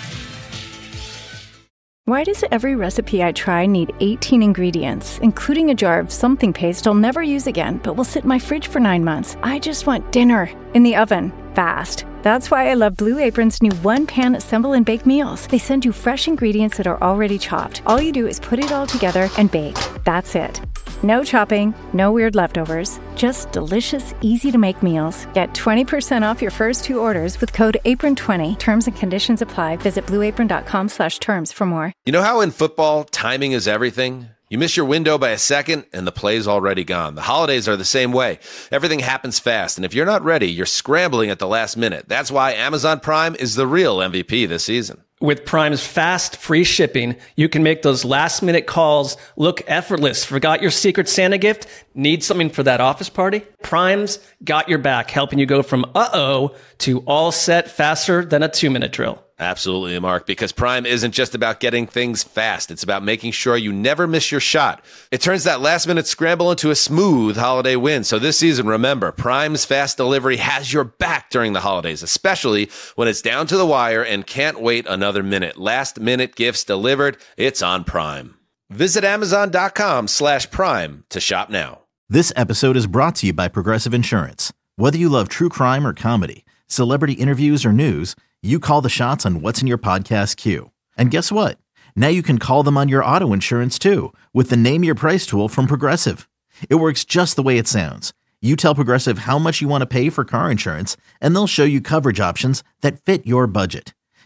Why does every recipe I try need 18 ingredients, including a jar of something paste I'll never use again, but will sit in my fridge for 9 months? I just want dinner in the oven, fast. That's why I love Blue Apron's new one-pan assemble and bake meals. They send you fresh ingredients that are already chopped. All you do is put it all together and bake. That's it. No chopping, no weird leftovers, just delicious, easy-to-make meals. Get 20% off your first 2 orders with code APRON20. Terms and conditions apply. Visit blueapron.com/terms for more. You know how in football, timing is everything? You miss your window by a second, and the play's already gone. The holidays are the same way. Everything happens fast, and if you're not ready, you're scrambling at the last minute. That's why Amazon Prime is the real MVP this season. With Prime's fast, free shipping, you can make those last-minute calls look effortless. Forgot your Secret Santa gift? Need something for that office party? Prime's got your back, helping you go from uh-oh to all set faster than a 2-minute drill. Absolutely, Mark, because Prime isn't just about getting things fast. It's about making sure you never miss your shot. It turns that last-minute scramble into a smooth holiday win. So this season, remember, Prime's fast delivery has your back during the holidays, especially when it's down to the wire and can't wait another minute. Last-minute gifts delivered. It's on Prime. Visit Amazon.com/Prime to shop now. This episode is brought to you by Progressive Insurance. Whether you love true crime or comedy, celebrity interviews or news, you call the shots on what's in your podcast queue. And guess what? Now you can call them on your auto insurance too with the Name Your Price tool from Progressive. It works just the way it sounds. You tell Progressive how much you want to pay for car insurance, and they'll show you coverage options that fit your budget.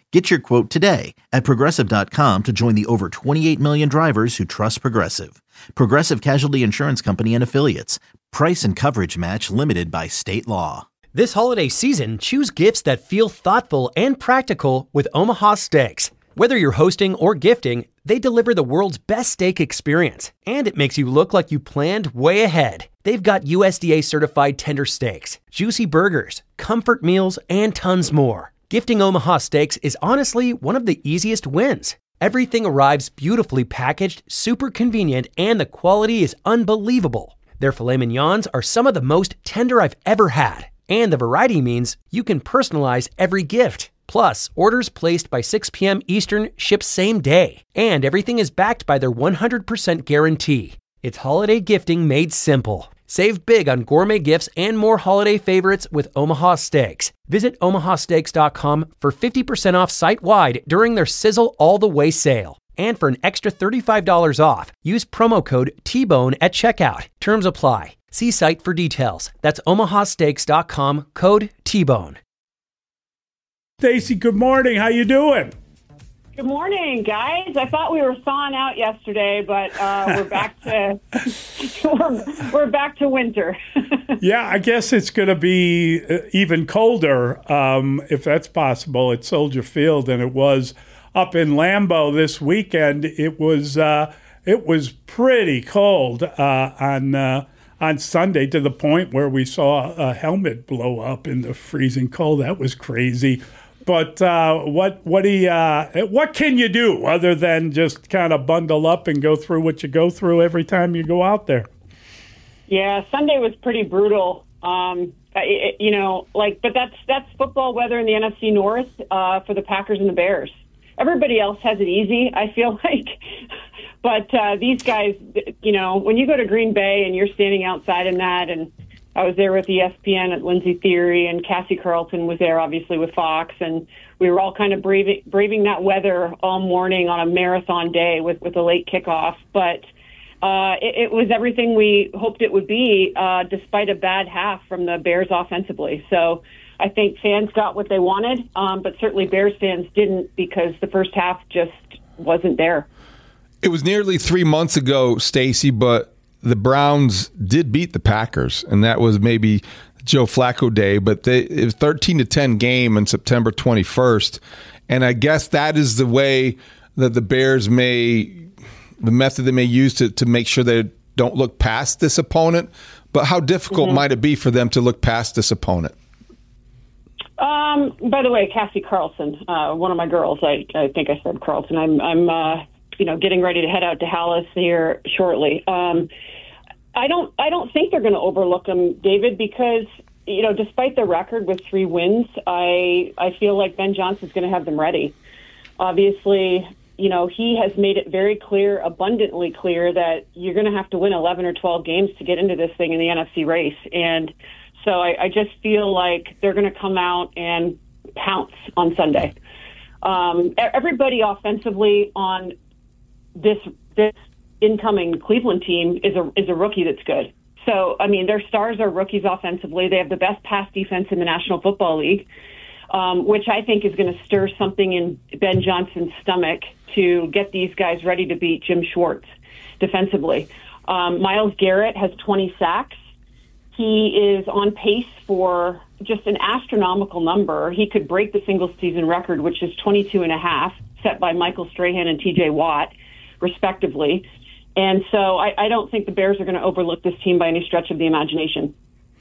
Get your quote today at Progressive.com to join the over 28 million drivers who trust Progressive. Progressive Casualty Insurance Company and Affiliates. Price and coverage match limited by state law. This holiday season, choose gifts that feel thoughtful and practical with Omaha Steaks. Whether you're hosting or gifting, they deliver the world's best steak experience, and it makes you look like you planned way ahead. They've got USDA certified tender steaks, juicy burgers, comfort meals, and tons more. Gifting Omaha Steaks is honestly one of the easiest wins. Everything arrives beautifully packaged, super convenient, and the quality is unbelievable. Their filet mignons are some of the most tender I've ever had, and the variety means you can personalize every gift. Plus, orders placed by 6 p.m. Eastern ship same day, and everything is backed by their 100% guarantee. It's holiday gifting made simple. Save big on gourmet gifts and more holiday favorites with Omaha Steaks. Visit omahasteaks.com for 50% off site-wide during their Sizzle All the Way sale. And for an extra $35 off, use promo code TBONE at checkout. Terms apply. See site for details. That's omahasteaks.com, code TBONE. Stacy, good morning. How you doing? Good morning, guys. I thought we were thawing out yesterday, but we're back to we're back to winter. Yeah, I guess it's going to be even colder, if that's possible, at Soldier Field than it was up in Lambeau this weekend. It was pretty cold on Sunday, to the point where we saw a helmet blow up in the freezing cold. That was crazy. But what can you do other than just kind of bundle up and go through what you go through every time you go out there? Yeah, Sunday was pretty brutal. But that's football weather in the NFC North for the Packers and the Bears. Everybody else has it easy, I feel like. But these guys, when you go to Green Bay and you're standing outside in that, and I was there with ESPN at Lindsey Theory, and Cassie Carlton was there, obviously, with Fox, and we were all kind of braving that weather all morning on a marathon day with a late kickoff. But it was everything we hoped it would be, despite a bad half from the Bears offensively. So I think fans got what they wanted, but certainly Bears fans didn't, because the first half just wasn't there. It was nearly 3 months ago, Stacy, but the Browns did beat the Packers, and that was maybe Joe Flacco day, but it was 13-10 game on September 21st, and I guess that is the way that the Bears the method they may use to make sure they don't look past this opponent. But how difficult might it be for them to look past this opponent? By the way, Cassie Carlson, one of my girls, I think I said Carlton. I'm getting ready to head out to Hallis here shortly. I don't think they're going to overlook them, David, because despite the record with 3 wins, I feel like Ben Johnson's going to have them ready. Obviously, he has made it very clear, abundantly clear, that you're going to have to win 11 or 12 games to get into this thing in the NFC race. And so I just feel like they're going to come out and pounce on Sunday. Everybody offensively on this incoming Cleveland team is a rookie that's good. So, I mean, their stars are rookies offensively. They have the best pass defense in the National Football League, which I think is going to stir something in Ben Johnson's stomach to get these guys ready to beat Jim Schwartz defensively. Myles Garrett has 20 sacks. He is on pace for just an astronomical number. He could break the single-season record, which is 22.5, set by Michael Strahan and T.J. Watt, respectively. And so I don't think the Bears are going to overlook this team by any stretch of the imagination.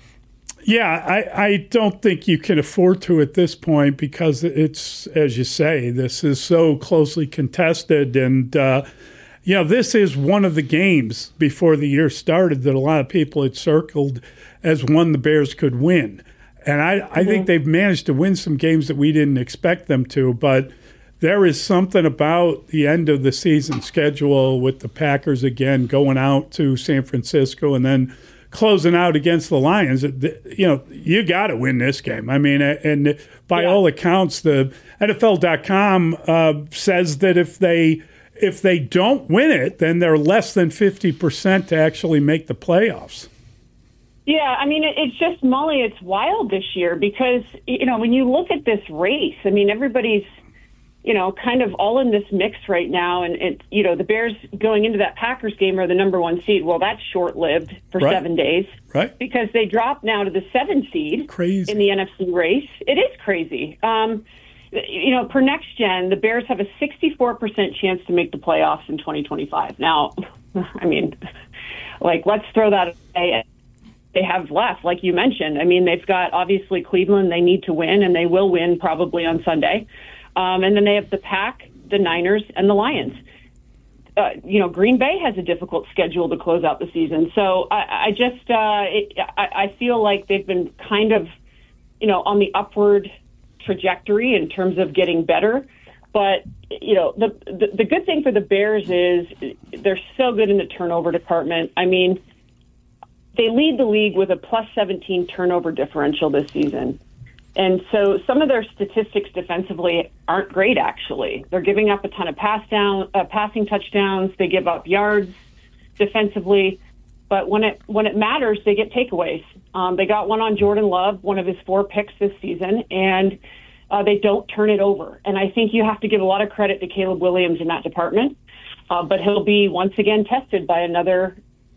Yeah, I don't think you can afford to at this point, because it's, as you say, this is so closely contested. And, this is one of the games before the year started that a lot of people had circled as one the Bears could win. And I think they've managed to win some games that we didn't expect them to, but there is something about the end of the season schedule with the Packers again going out to San Francisco and then closing out against the Lions. You got to win this game. I mean, and by all accounts, the NFL.com says that if they don't win it, then they're less than 50% to actually make the playoffs. Yeah, I mean, it's just, Molly, it's wild this year because, when you look at this race, I mean, everybody's kind of all in this mix right now. And the Bears going into that Packers game are the number 1 seed. Well, that's short-lived for 7 days. Right. Because they dropped now to the 7 seed crazy. In the NFC race. It is crazy. Per Next Gen, the Bears have a 64% chance to make the playoffs in 2025. Now, I mean, let's throw that away. They have left, like you mentioned. I mean, they've got, obviously, Cleveland they need to win, and they will win probably on Sunday. And then they have the Pack, the Niners, and the Lions. Green Bay has a difficult schedule to close out the season. So I feel like they've been kind of, on the upward trajectory in terms of getting better. But, the good thing for the Bears is they're so good in the turnover department. I mean, they lead the league with a plus 17 turnover differential this season. And so some of their statistics defensively aren't great, actually. They're giving up a ton of passing touchdowns. They give up yards defensively. But when it matters, they get takeaways. They got one on Jordan Love, one of his 4 picks this season, and they don't turn it over. And I think you have to give a lot of credit to Caleb Williams in that department. But he'll be once again tested by another,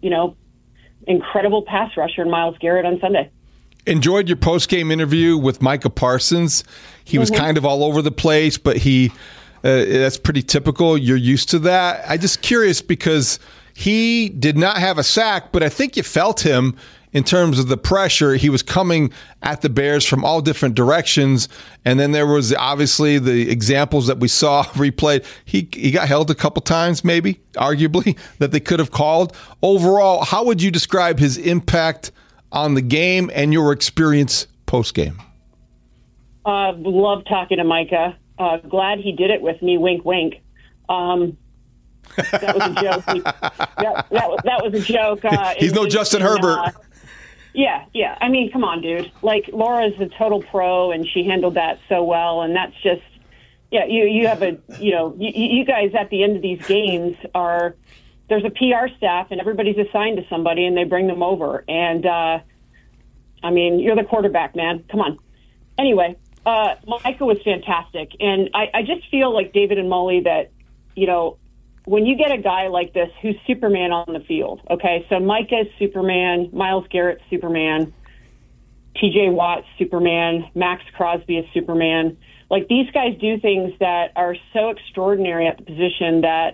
incredible pass rusher in Myles Garrett on Sunday. Enjoyed your post-game interview with Micah Parsons. He was kind of all over the place, but that's pretty typical. You're used to that. I'm just curious because he did not have a sack, but I think you felt him in terms of the pressure. He was coming at the Bears from all different directions. And then there was obviously the examples that we saw replayed. He got held a couple times, maybe, arguably, that they could have called. Overall, how would you describe his impact on the game and your experience post-game? Love talking to Micah. Glad he did it with me, wink, wink. That was a joke. That was a joke. He's no Justin Herbert. Yeah. I mean, come on, dude. Laura's a total pro, and she handled that so well. And that's just, you have you guys at the end of these games there's a PR staff, and everybody's assigned to somebody, and they bring them over. And, you're the quarterback, man. Come on. Anyway, Micah was fantastic. And I just feel like David and Molly that, when you get a guy like this who's Superman on the field, okay? So Micah is Superman, Myles Garrett's Superman, TJ Watt's Superman, Max Crosby is Superman. These guys do things that are so extraordinary at the position that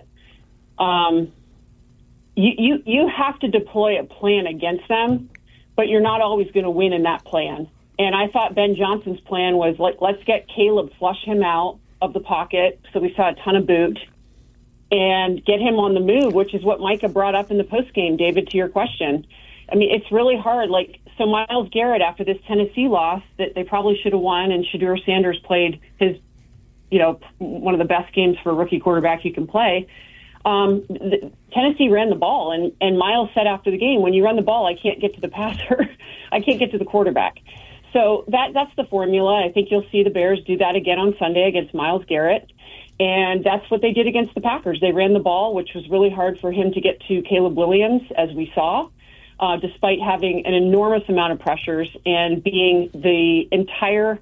you have to deploy a plan against them, but you're not always going to win in that plan. And I thought Ben Johnson's plan was, let's get Caleb, flush him out of the pocket, so we saw a ton of boot, and get him on the move, which is what Micah brought up in the postgame, David, to your question. I mean, it's really hard. So Myles Garrett, after this Tennessee loss that they probably should have won, and Shedeur Sanders played his, one of the best games for a rookie quarterback you can play, Tennessee ran the ball, and Myles said after the game, when you run the ball, I can't get to the passer. I can't get to the quarterback. So that's the formula. I think you'll see the Bears do that again on Sunday against Myles Garrett. And that's what they did against the Packers. They ran the ball, which was really hard for him to get to Caleb Williams, as we saw, despite having an enormous amount of pressures and being the entire,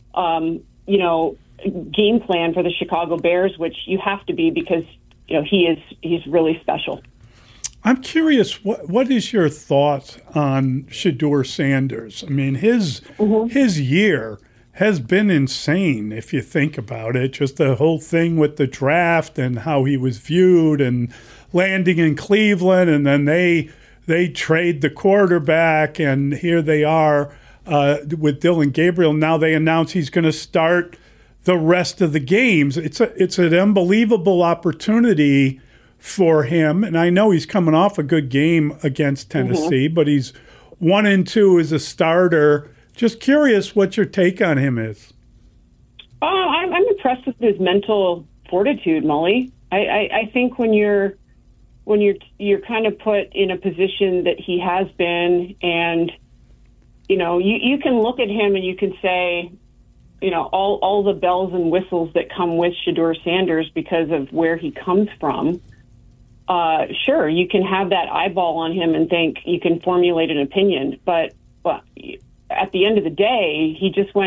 game plan for the Chicago Bears, which you have to be because, he's really special. I'm curious, what is your thought on Shedeur Sanders? I mean, his year has been insane if you think about it. Just the whole thing with the draft and how he was viewed and landing in Cleveland, and then they trade the quarterback, and here they are with Dillon Gabriel. Now they announce he's going to start the rest of the games. It's an unbelievable opportunity for him, and I know he's coming off a good game against Tennessee, but he's 1-2 as a starter. Just curious what your take on him is. I'm impressed with his mental fortitude, Molly. I think when you're kind of put in a position that he has been, and you can look at him and you can say, all the bells and whistles that come with Shedeur Sanders because of where he comes from. Sure, you can have that eyeball on him and think you can formulate an opinion, but at the end of the day, he just went out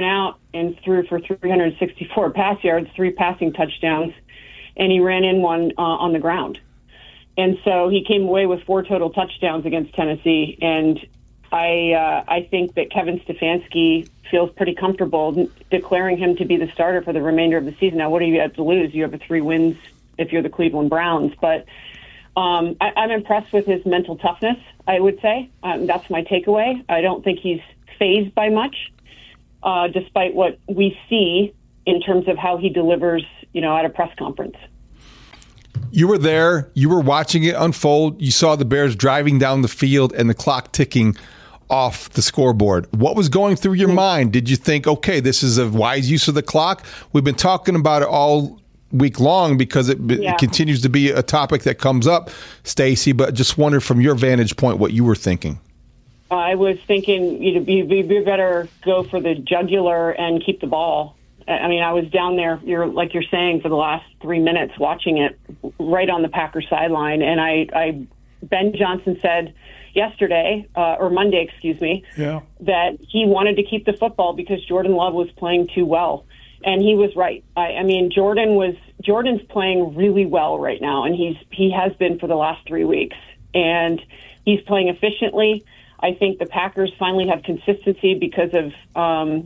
and threw for 364 pass yards, 3 passing touchdowns, and he ran in one on the ground. And so he came away with 4 total touchdowns against Tennessee. And I think that Kevin Stefanski feels pretty comfortable declaring him to be the starter for the remainder of the season. Now, what do you have to lose? You have 3 wins if you're the Cleveland Browns. But I'm impressed with his mental toughness, I would say. That's my takeaway. I don't think he's fazed by much, despite what we see in terms of how he delivers, at a press conference. You were there. You were watching it unfold. You saw the Bears driving down the field and the clock ticking off the scoreboard. What was going through your mind? Did you think, okay, this is a wise use of the clock? We've been talking about it all week long because it continues to be a topic that comes up, Stacey, but just wondered from your vantage point what you were thinking. I was thinking you better go for the jugular and keep the ball. I mean, I was down there, like you're saying, for the last 3 minutes watching it right on the Packers sideline. And Ben Johnson said yesterday, or Monday, that he wanted to keep the football because Jordan Love was playing too well. And he was right. I mean, Jordan's playing really well right now, and he has been for the last 3 weeks. And he's playing efficiently. I think the Packers finally have consistency because of,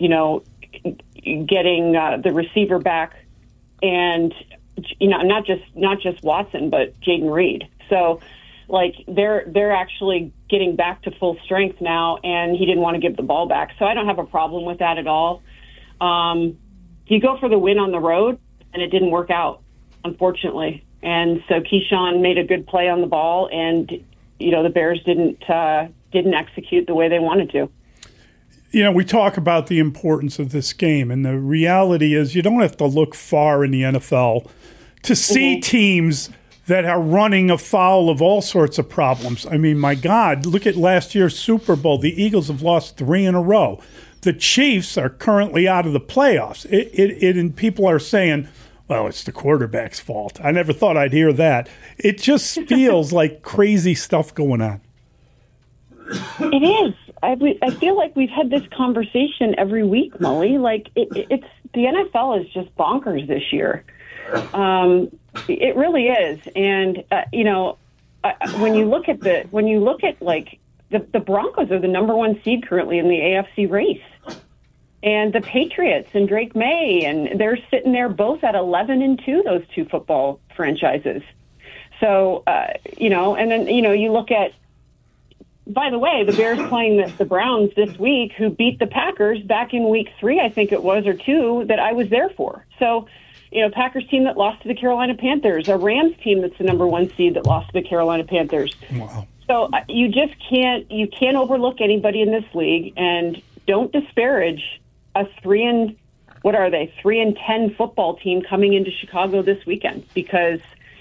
getting the receiver back, and not just Watson, but Jaden Reed. So, they're actually getting back to full strength now, and he didn't want to give the ball back. So I don't have a problem with that at all. You go for the win on the road, and it didn't work out, unfortunately. And so Keyshawn made a good play on the ball, and the Bears didn't execute the way they wanted to. We talk about the importance of this game, and the reality is you don't have to look far in the NFL to see teams that are running afoul of all sorts of problems. I mean, my God, look at last year's Super Bowl. The Eagles have lost 3 in a row. The Chiefs are currently out of the playoffs. And people are saying, well, it's the quarterback's fault. I never thought I'd hear that. It just feels like crazy stuff going on. It is. I feel like we've had this conversation every week, Molly. It's the NFL is just bonkers this year. It really is. And when you look at the Broncos are the number 1 seed currently in the AFC race, and the Patriots and Drake May, and they're sitting there both at 11-2. Those 2 football franchises. So and then you look at. By the way, the Bears playing the Browns this week, who beat the Packers back in week 3, I think it was, or 2, that I was there for. So, Packers team that lost to the Carolina Panthers, a Rams team that's the number 1 seed that lost to the Carolina Panthers. Wow. So you just can't overlook anybody in this league, and don't disparage a 3-10 football team coming into Chicago this weekend, because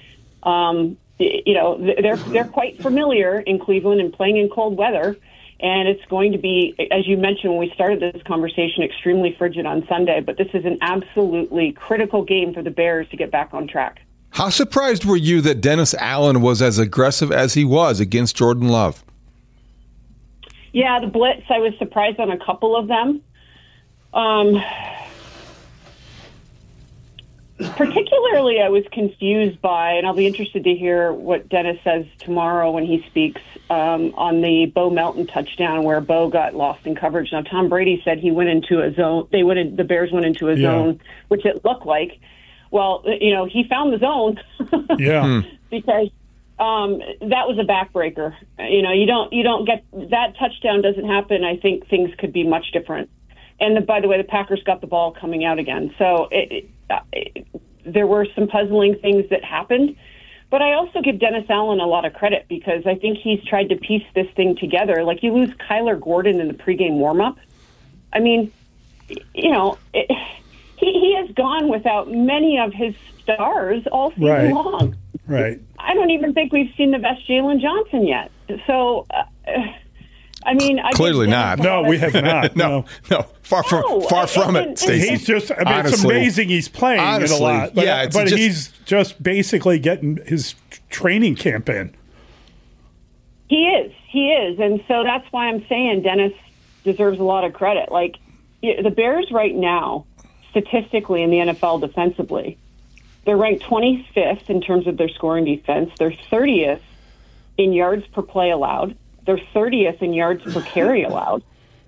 they're quite familiar in Cleveland and playing in cold weather. And it's going to be, as you mentioned when we started this conversation, extremely frigid on Sunday. But this is an absolutely critical game for the Bears to get back on track. How surprised were you that Dennis Allen was as aggressive as he was against Jordan Love? Yeah, the blitz, I was surprised on a couple of them. Particularly, I was confused by, and I'll be interested to hear what Dennis says tomorrow when he speaks on the Bo Melton touchdown where Bo got lost in coverage. Now, Tom Brady said he went into a zone. The Bears went into a zone, which it looked like. Well, he found the zone. Because that was a backbreaker. You don't get that touchdown doesn't happen. I think things could be much different. And by the way, the Packers got the ball coming out again. So there were some puzzling things that happened. But I also give Dennis Allen a lot of credit because I think he's tried to piece this thing together. Like, you lose Kyler Gordon in the pregame warm-up. I mean, he has gone without many of his stars all season long. Right. I don't even think we've seen the best Jalen Johnson yet. So... clearly not. No, we have not. No, far from it. Stacey. He's just. It's amazing he's playing it a lot. But, he's just basically getting his training camp in. He is, and so that's why I'm saying Dennis deserves a lot of credit. Like, the Bears right now, statistically in the NFL defensively, they're ranked 25th in terms of their scoring defense. They're 30th in yards per play allowed. They're 30th in yards per carry allowed.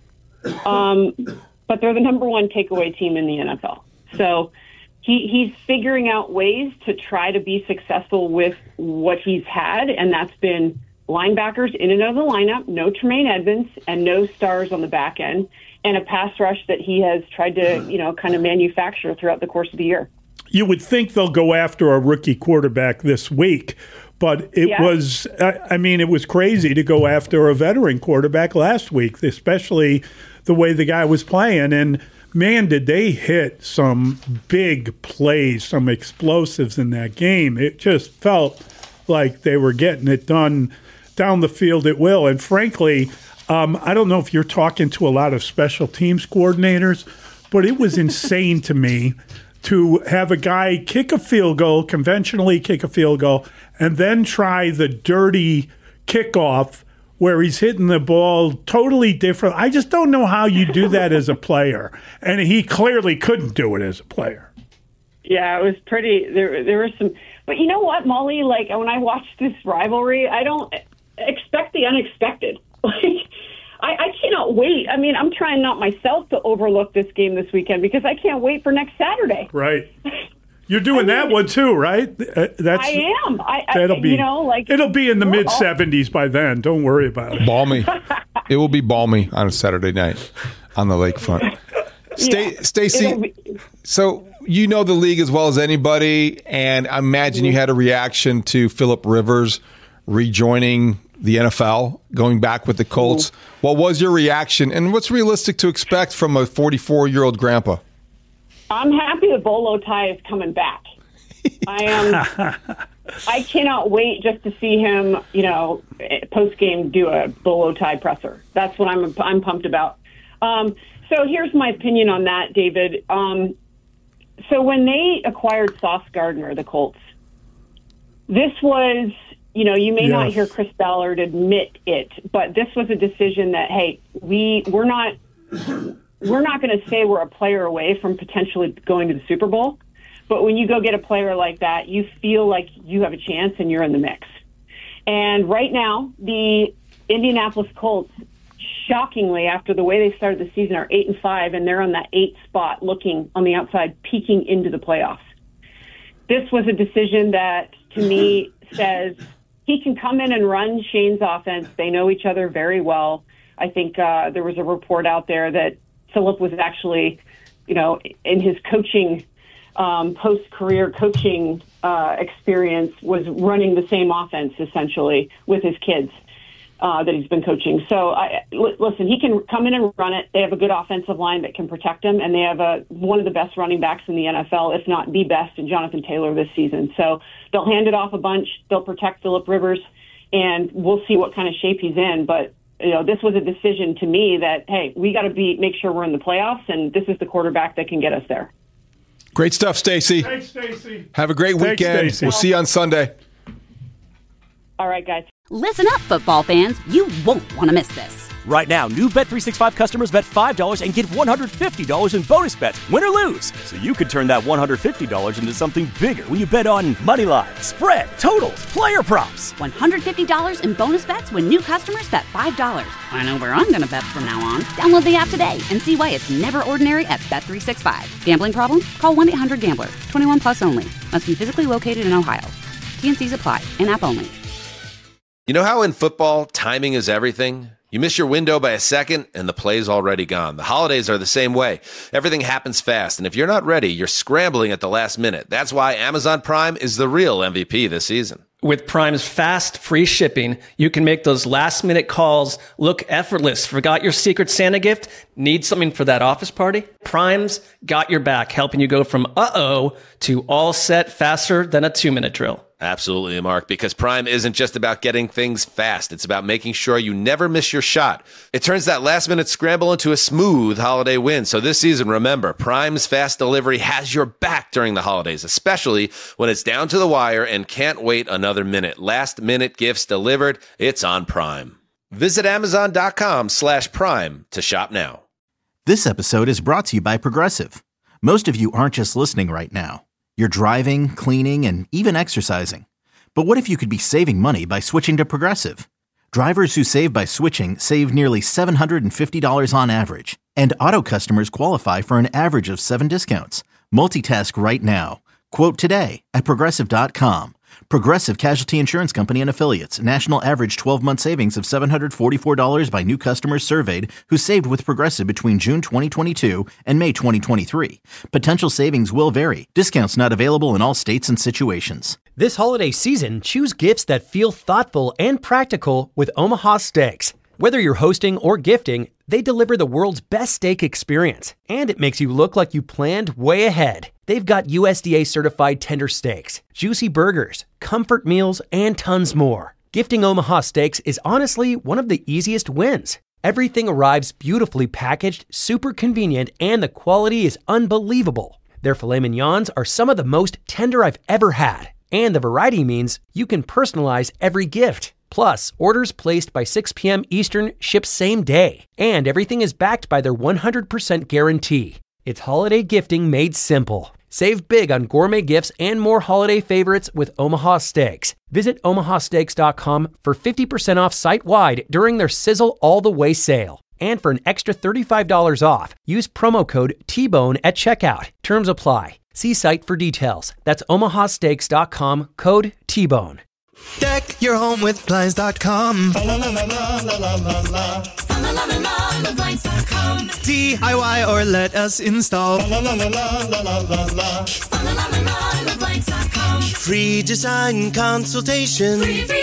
But they're the number one takeaway team in the NFL. So he's figuring out ways to try to be successful with what he's had, and that's been linebackers in and out of the lineup, no Tremaine Edmonds, and no stars on the back end, and a pass rush that he has tried to, kind of manufacture throughout the course of the year. You would think they'll go after a rookie quarterback this week, but it was crazy to go after a veteran quarterback last week, especially the way the guy was playing. And man, did they hit some big plays, some explosives in that game. It just felt like they were getting it done down the field at will. And frankly, I don't know if you're talking to a lot of special teams coordinators, but it was insane to me to have a guy kick a field goal, conventionally kick a field goal, and then try the dirty kickoff where he's hitting the ball totally different. I just don't know how you do that as a player. And he clearly couldn't do it as a player. Yeah, it was pretty. There were some. But you know what, Molly? Like, when I watch this rivalry, I don't expect the unexpected. Like, I cannot wait. I mean, I'm trying not myself to overlook this game this weekend because I can't wait for next Saturday. Right. You're doing that one too, right? I am. That'll be, it'll be in the mid all 70s by then. Don't worry about it. Balmy. It will be balmy on a Saturday night on the lakefront. Stacey, so you know the league as well as anybody, and I imagine you had a reaction to Phillip Rivers rejoining the NFL, going back with the Colts. What was your reaction, and what's realistic to expect from a 44-year-old grandpa? I'm happy the Bolo tie is coming back. I cannot wait just to see him, post game do a Bolo tie presser. That's what I'm pumped about. So here's my opinion on that, David. So when they acquired Sauce Gardner, the Colts, this was, you may not hear Chris Ballard admit it, but this was a decision that, hey, we're not going to say we're a player away from potentially going to the Super Bowl. But when you go get a player like that, you feel like you have a chance and you're in the mix. And right now, the Indianapolis Colts, shockingly, after the way they started the season, are 8-5, and they're on that 8th spot, looking on the outside, peeking into the playoffs. This was a decision that, to me, says he can come in and run Shane's offense. They know each other very well. I think there was a report out there that Phillip was actually, in his coaching, post-career coaching experience, was running the same offense, essentially, with his kids that he's been coaching. So, listen, he can come in and run it. They have a good offensive line that can protect him, and they have one of the best running backs in the NFL, if not the best, in Jonathan Taylor this season. So they'll hand it off a bunch. They'll protect Phillip Rivers, and we'll see what kind of shape he's in. But this was a decision to me that, hey, we got to make sure we're in the playoffs, and this is the quarterback that can get us there. Great stuff, Stacey. Thanks, Stacey. Have a great weekend. Stacey. We'll see you on Sunday. All right, guys. Listen up, football fans. You won't want to miss this. Right now, new Bet365 customers bet $5 and get $150 in bonus bets, win or lose. So you could turn that $150 into something bigger when you bet on money line, spread, totals, player props. $150 in bonus bets when new customers bet $5. I know where I'm going to bet from now on. Download the app today and see why it's never ordinary at Bet365. Gambling problem? Call 1-800-GAMBLER. 21 plus only. Must be physically located in Ohio. T&Cs apply. In-app only. You know how in football, timing is everything? You miss your window by a second, and the play's already gone. The holidays are the same way. Everything happens fast, and if you're not ready, you're scrambling at the last minute. That's why Amazon Prime is the real MVP this season. With Prime's fast, free shipping, you can make those last-minute calls look effortless. Forgot your Secret Santa gift? Need something for that office party? Prime's got your back, helping you go from uh-oh to all set faster than a 2-minute drill. Absolutely, Mark, because Prime isn't just about getting things fast. It's about making sure you never miss your shot. It turns that last-minute scramble into a smooth holiday win. So this season, remember, Prime's fast delivery has your back during the holidays, especially when it's down to the wire and can't wait another minute. Last-minute gifts delivered. It's on Prime. Visit Amazon.com/Prime to shop now. This episode is brought to you by Progressive. Most of you aren't just listening right now. You're driving, cleaning, and even exercising. But what if you could be saving money by switching to Progressive? Drivers who save by switching save nearly $750 on average. And auto customers qualify for an average of 7 discounts. Multitask right now. Quote today at Progressive.com. Progressive Casualty Insurance Company and Affiliates. National average 12-month savings of $744 by new customers surveyed who saved with Progressive between June 2022 and May 2023. Potential savings will vary. Discounts not available in all states and situations. This holiday season, choose gifts that feel thoughtful and practical with Omaha Steaks. Whether you're hosting or gifting, they deliver the world's best steak experience, and it makes you look like you planned way ahead. They've got USDA certified tender steaks, juicy burgers, comfort meals, and tons more. Gifting Omaha Steaks is honestly one of the easiest wins. Everything arrives beautifully packaged, super convenient, and the quality is unbelievable. Their filet mignons are some of the most tender I've ever had, and the variety means you can personalize every gift. Plus, orders placed by 6 p.m. Eastern ship same day, and everything is backed by their 100% guarantee. It's holiday gifting made simple. Save big on gourmet gifts and more holiday favorites with Omaha Steaks. Visit omahasteaks.com for 50% off site-wide during their Sizzle All the Way sale. And for an extra $35 off, use promo code TBONE at checkout. Terms apply. See site for details. That's omahasteaks.com, code TBONE. Deck your home with Blinds.com. DIY or let us install. Free design consultation.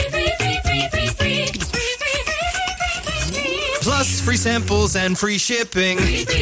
Plus free samples and free shipping.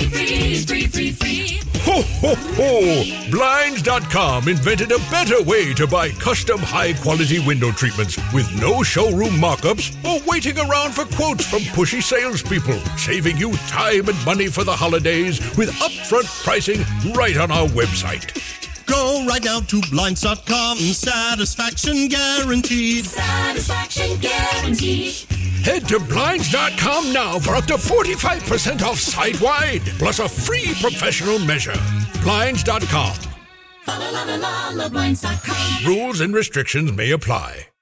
Ho, ho, ho! Blinds.com invented a better way to buy custom high-quality window treatments with no showroom mock-ups or waiting around for quotes from pushy salespeople, saving you time and money for the holidays with upfront pricing right on our website. Go right now to Blinds.com. Satisfaction guaranteed. Satisfaction guaranteed. Head to Blinds.com now for up to 45% off site-wide, plus a free professional measure. Blinds.com. Rules and restrictions may apply.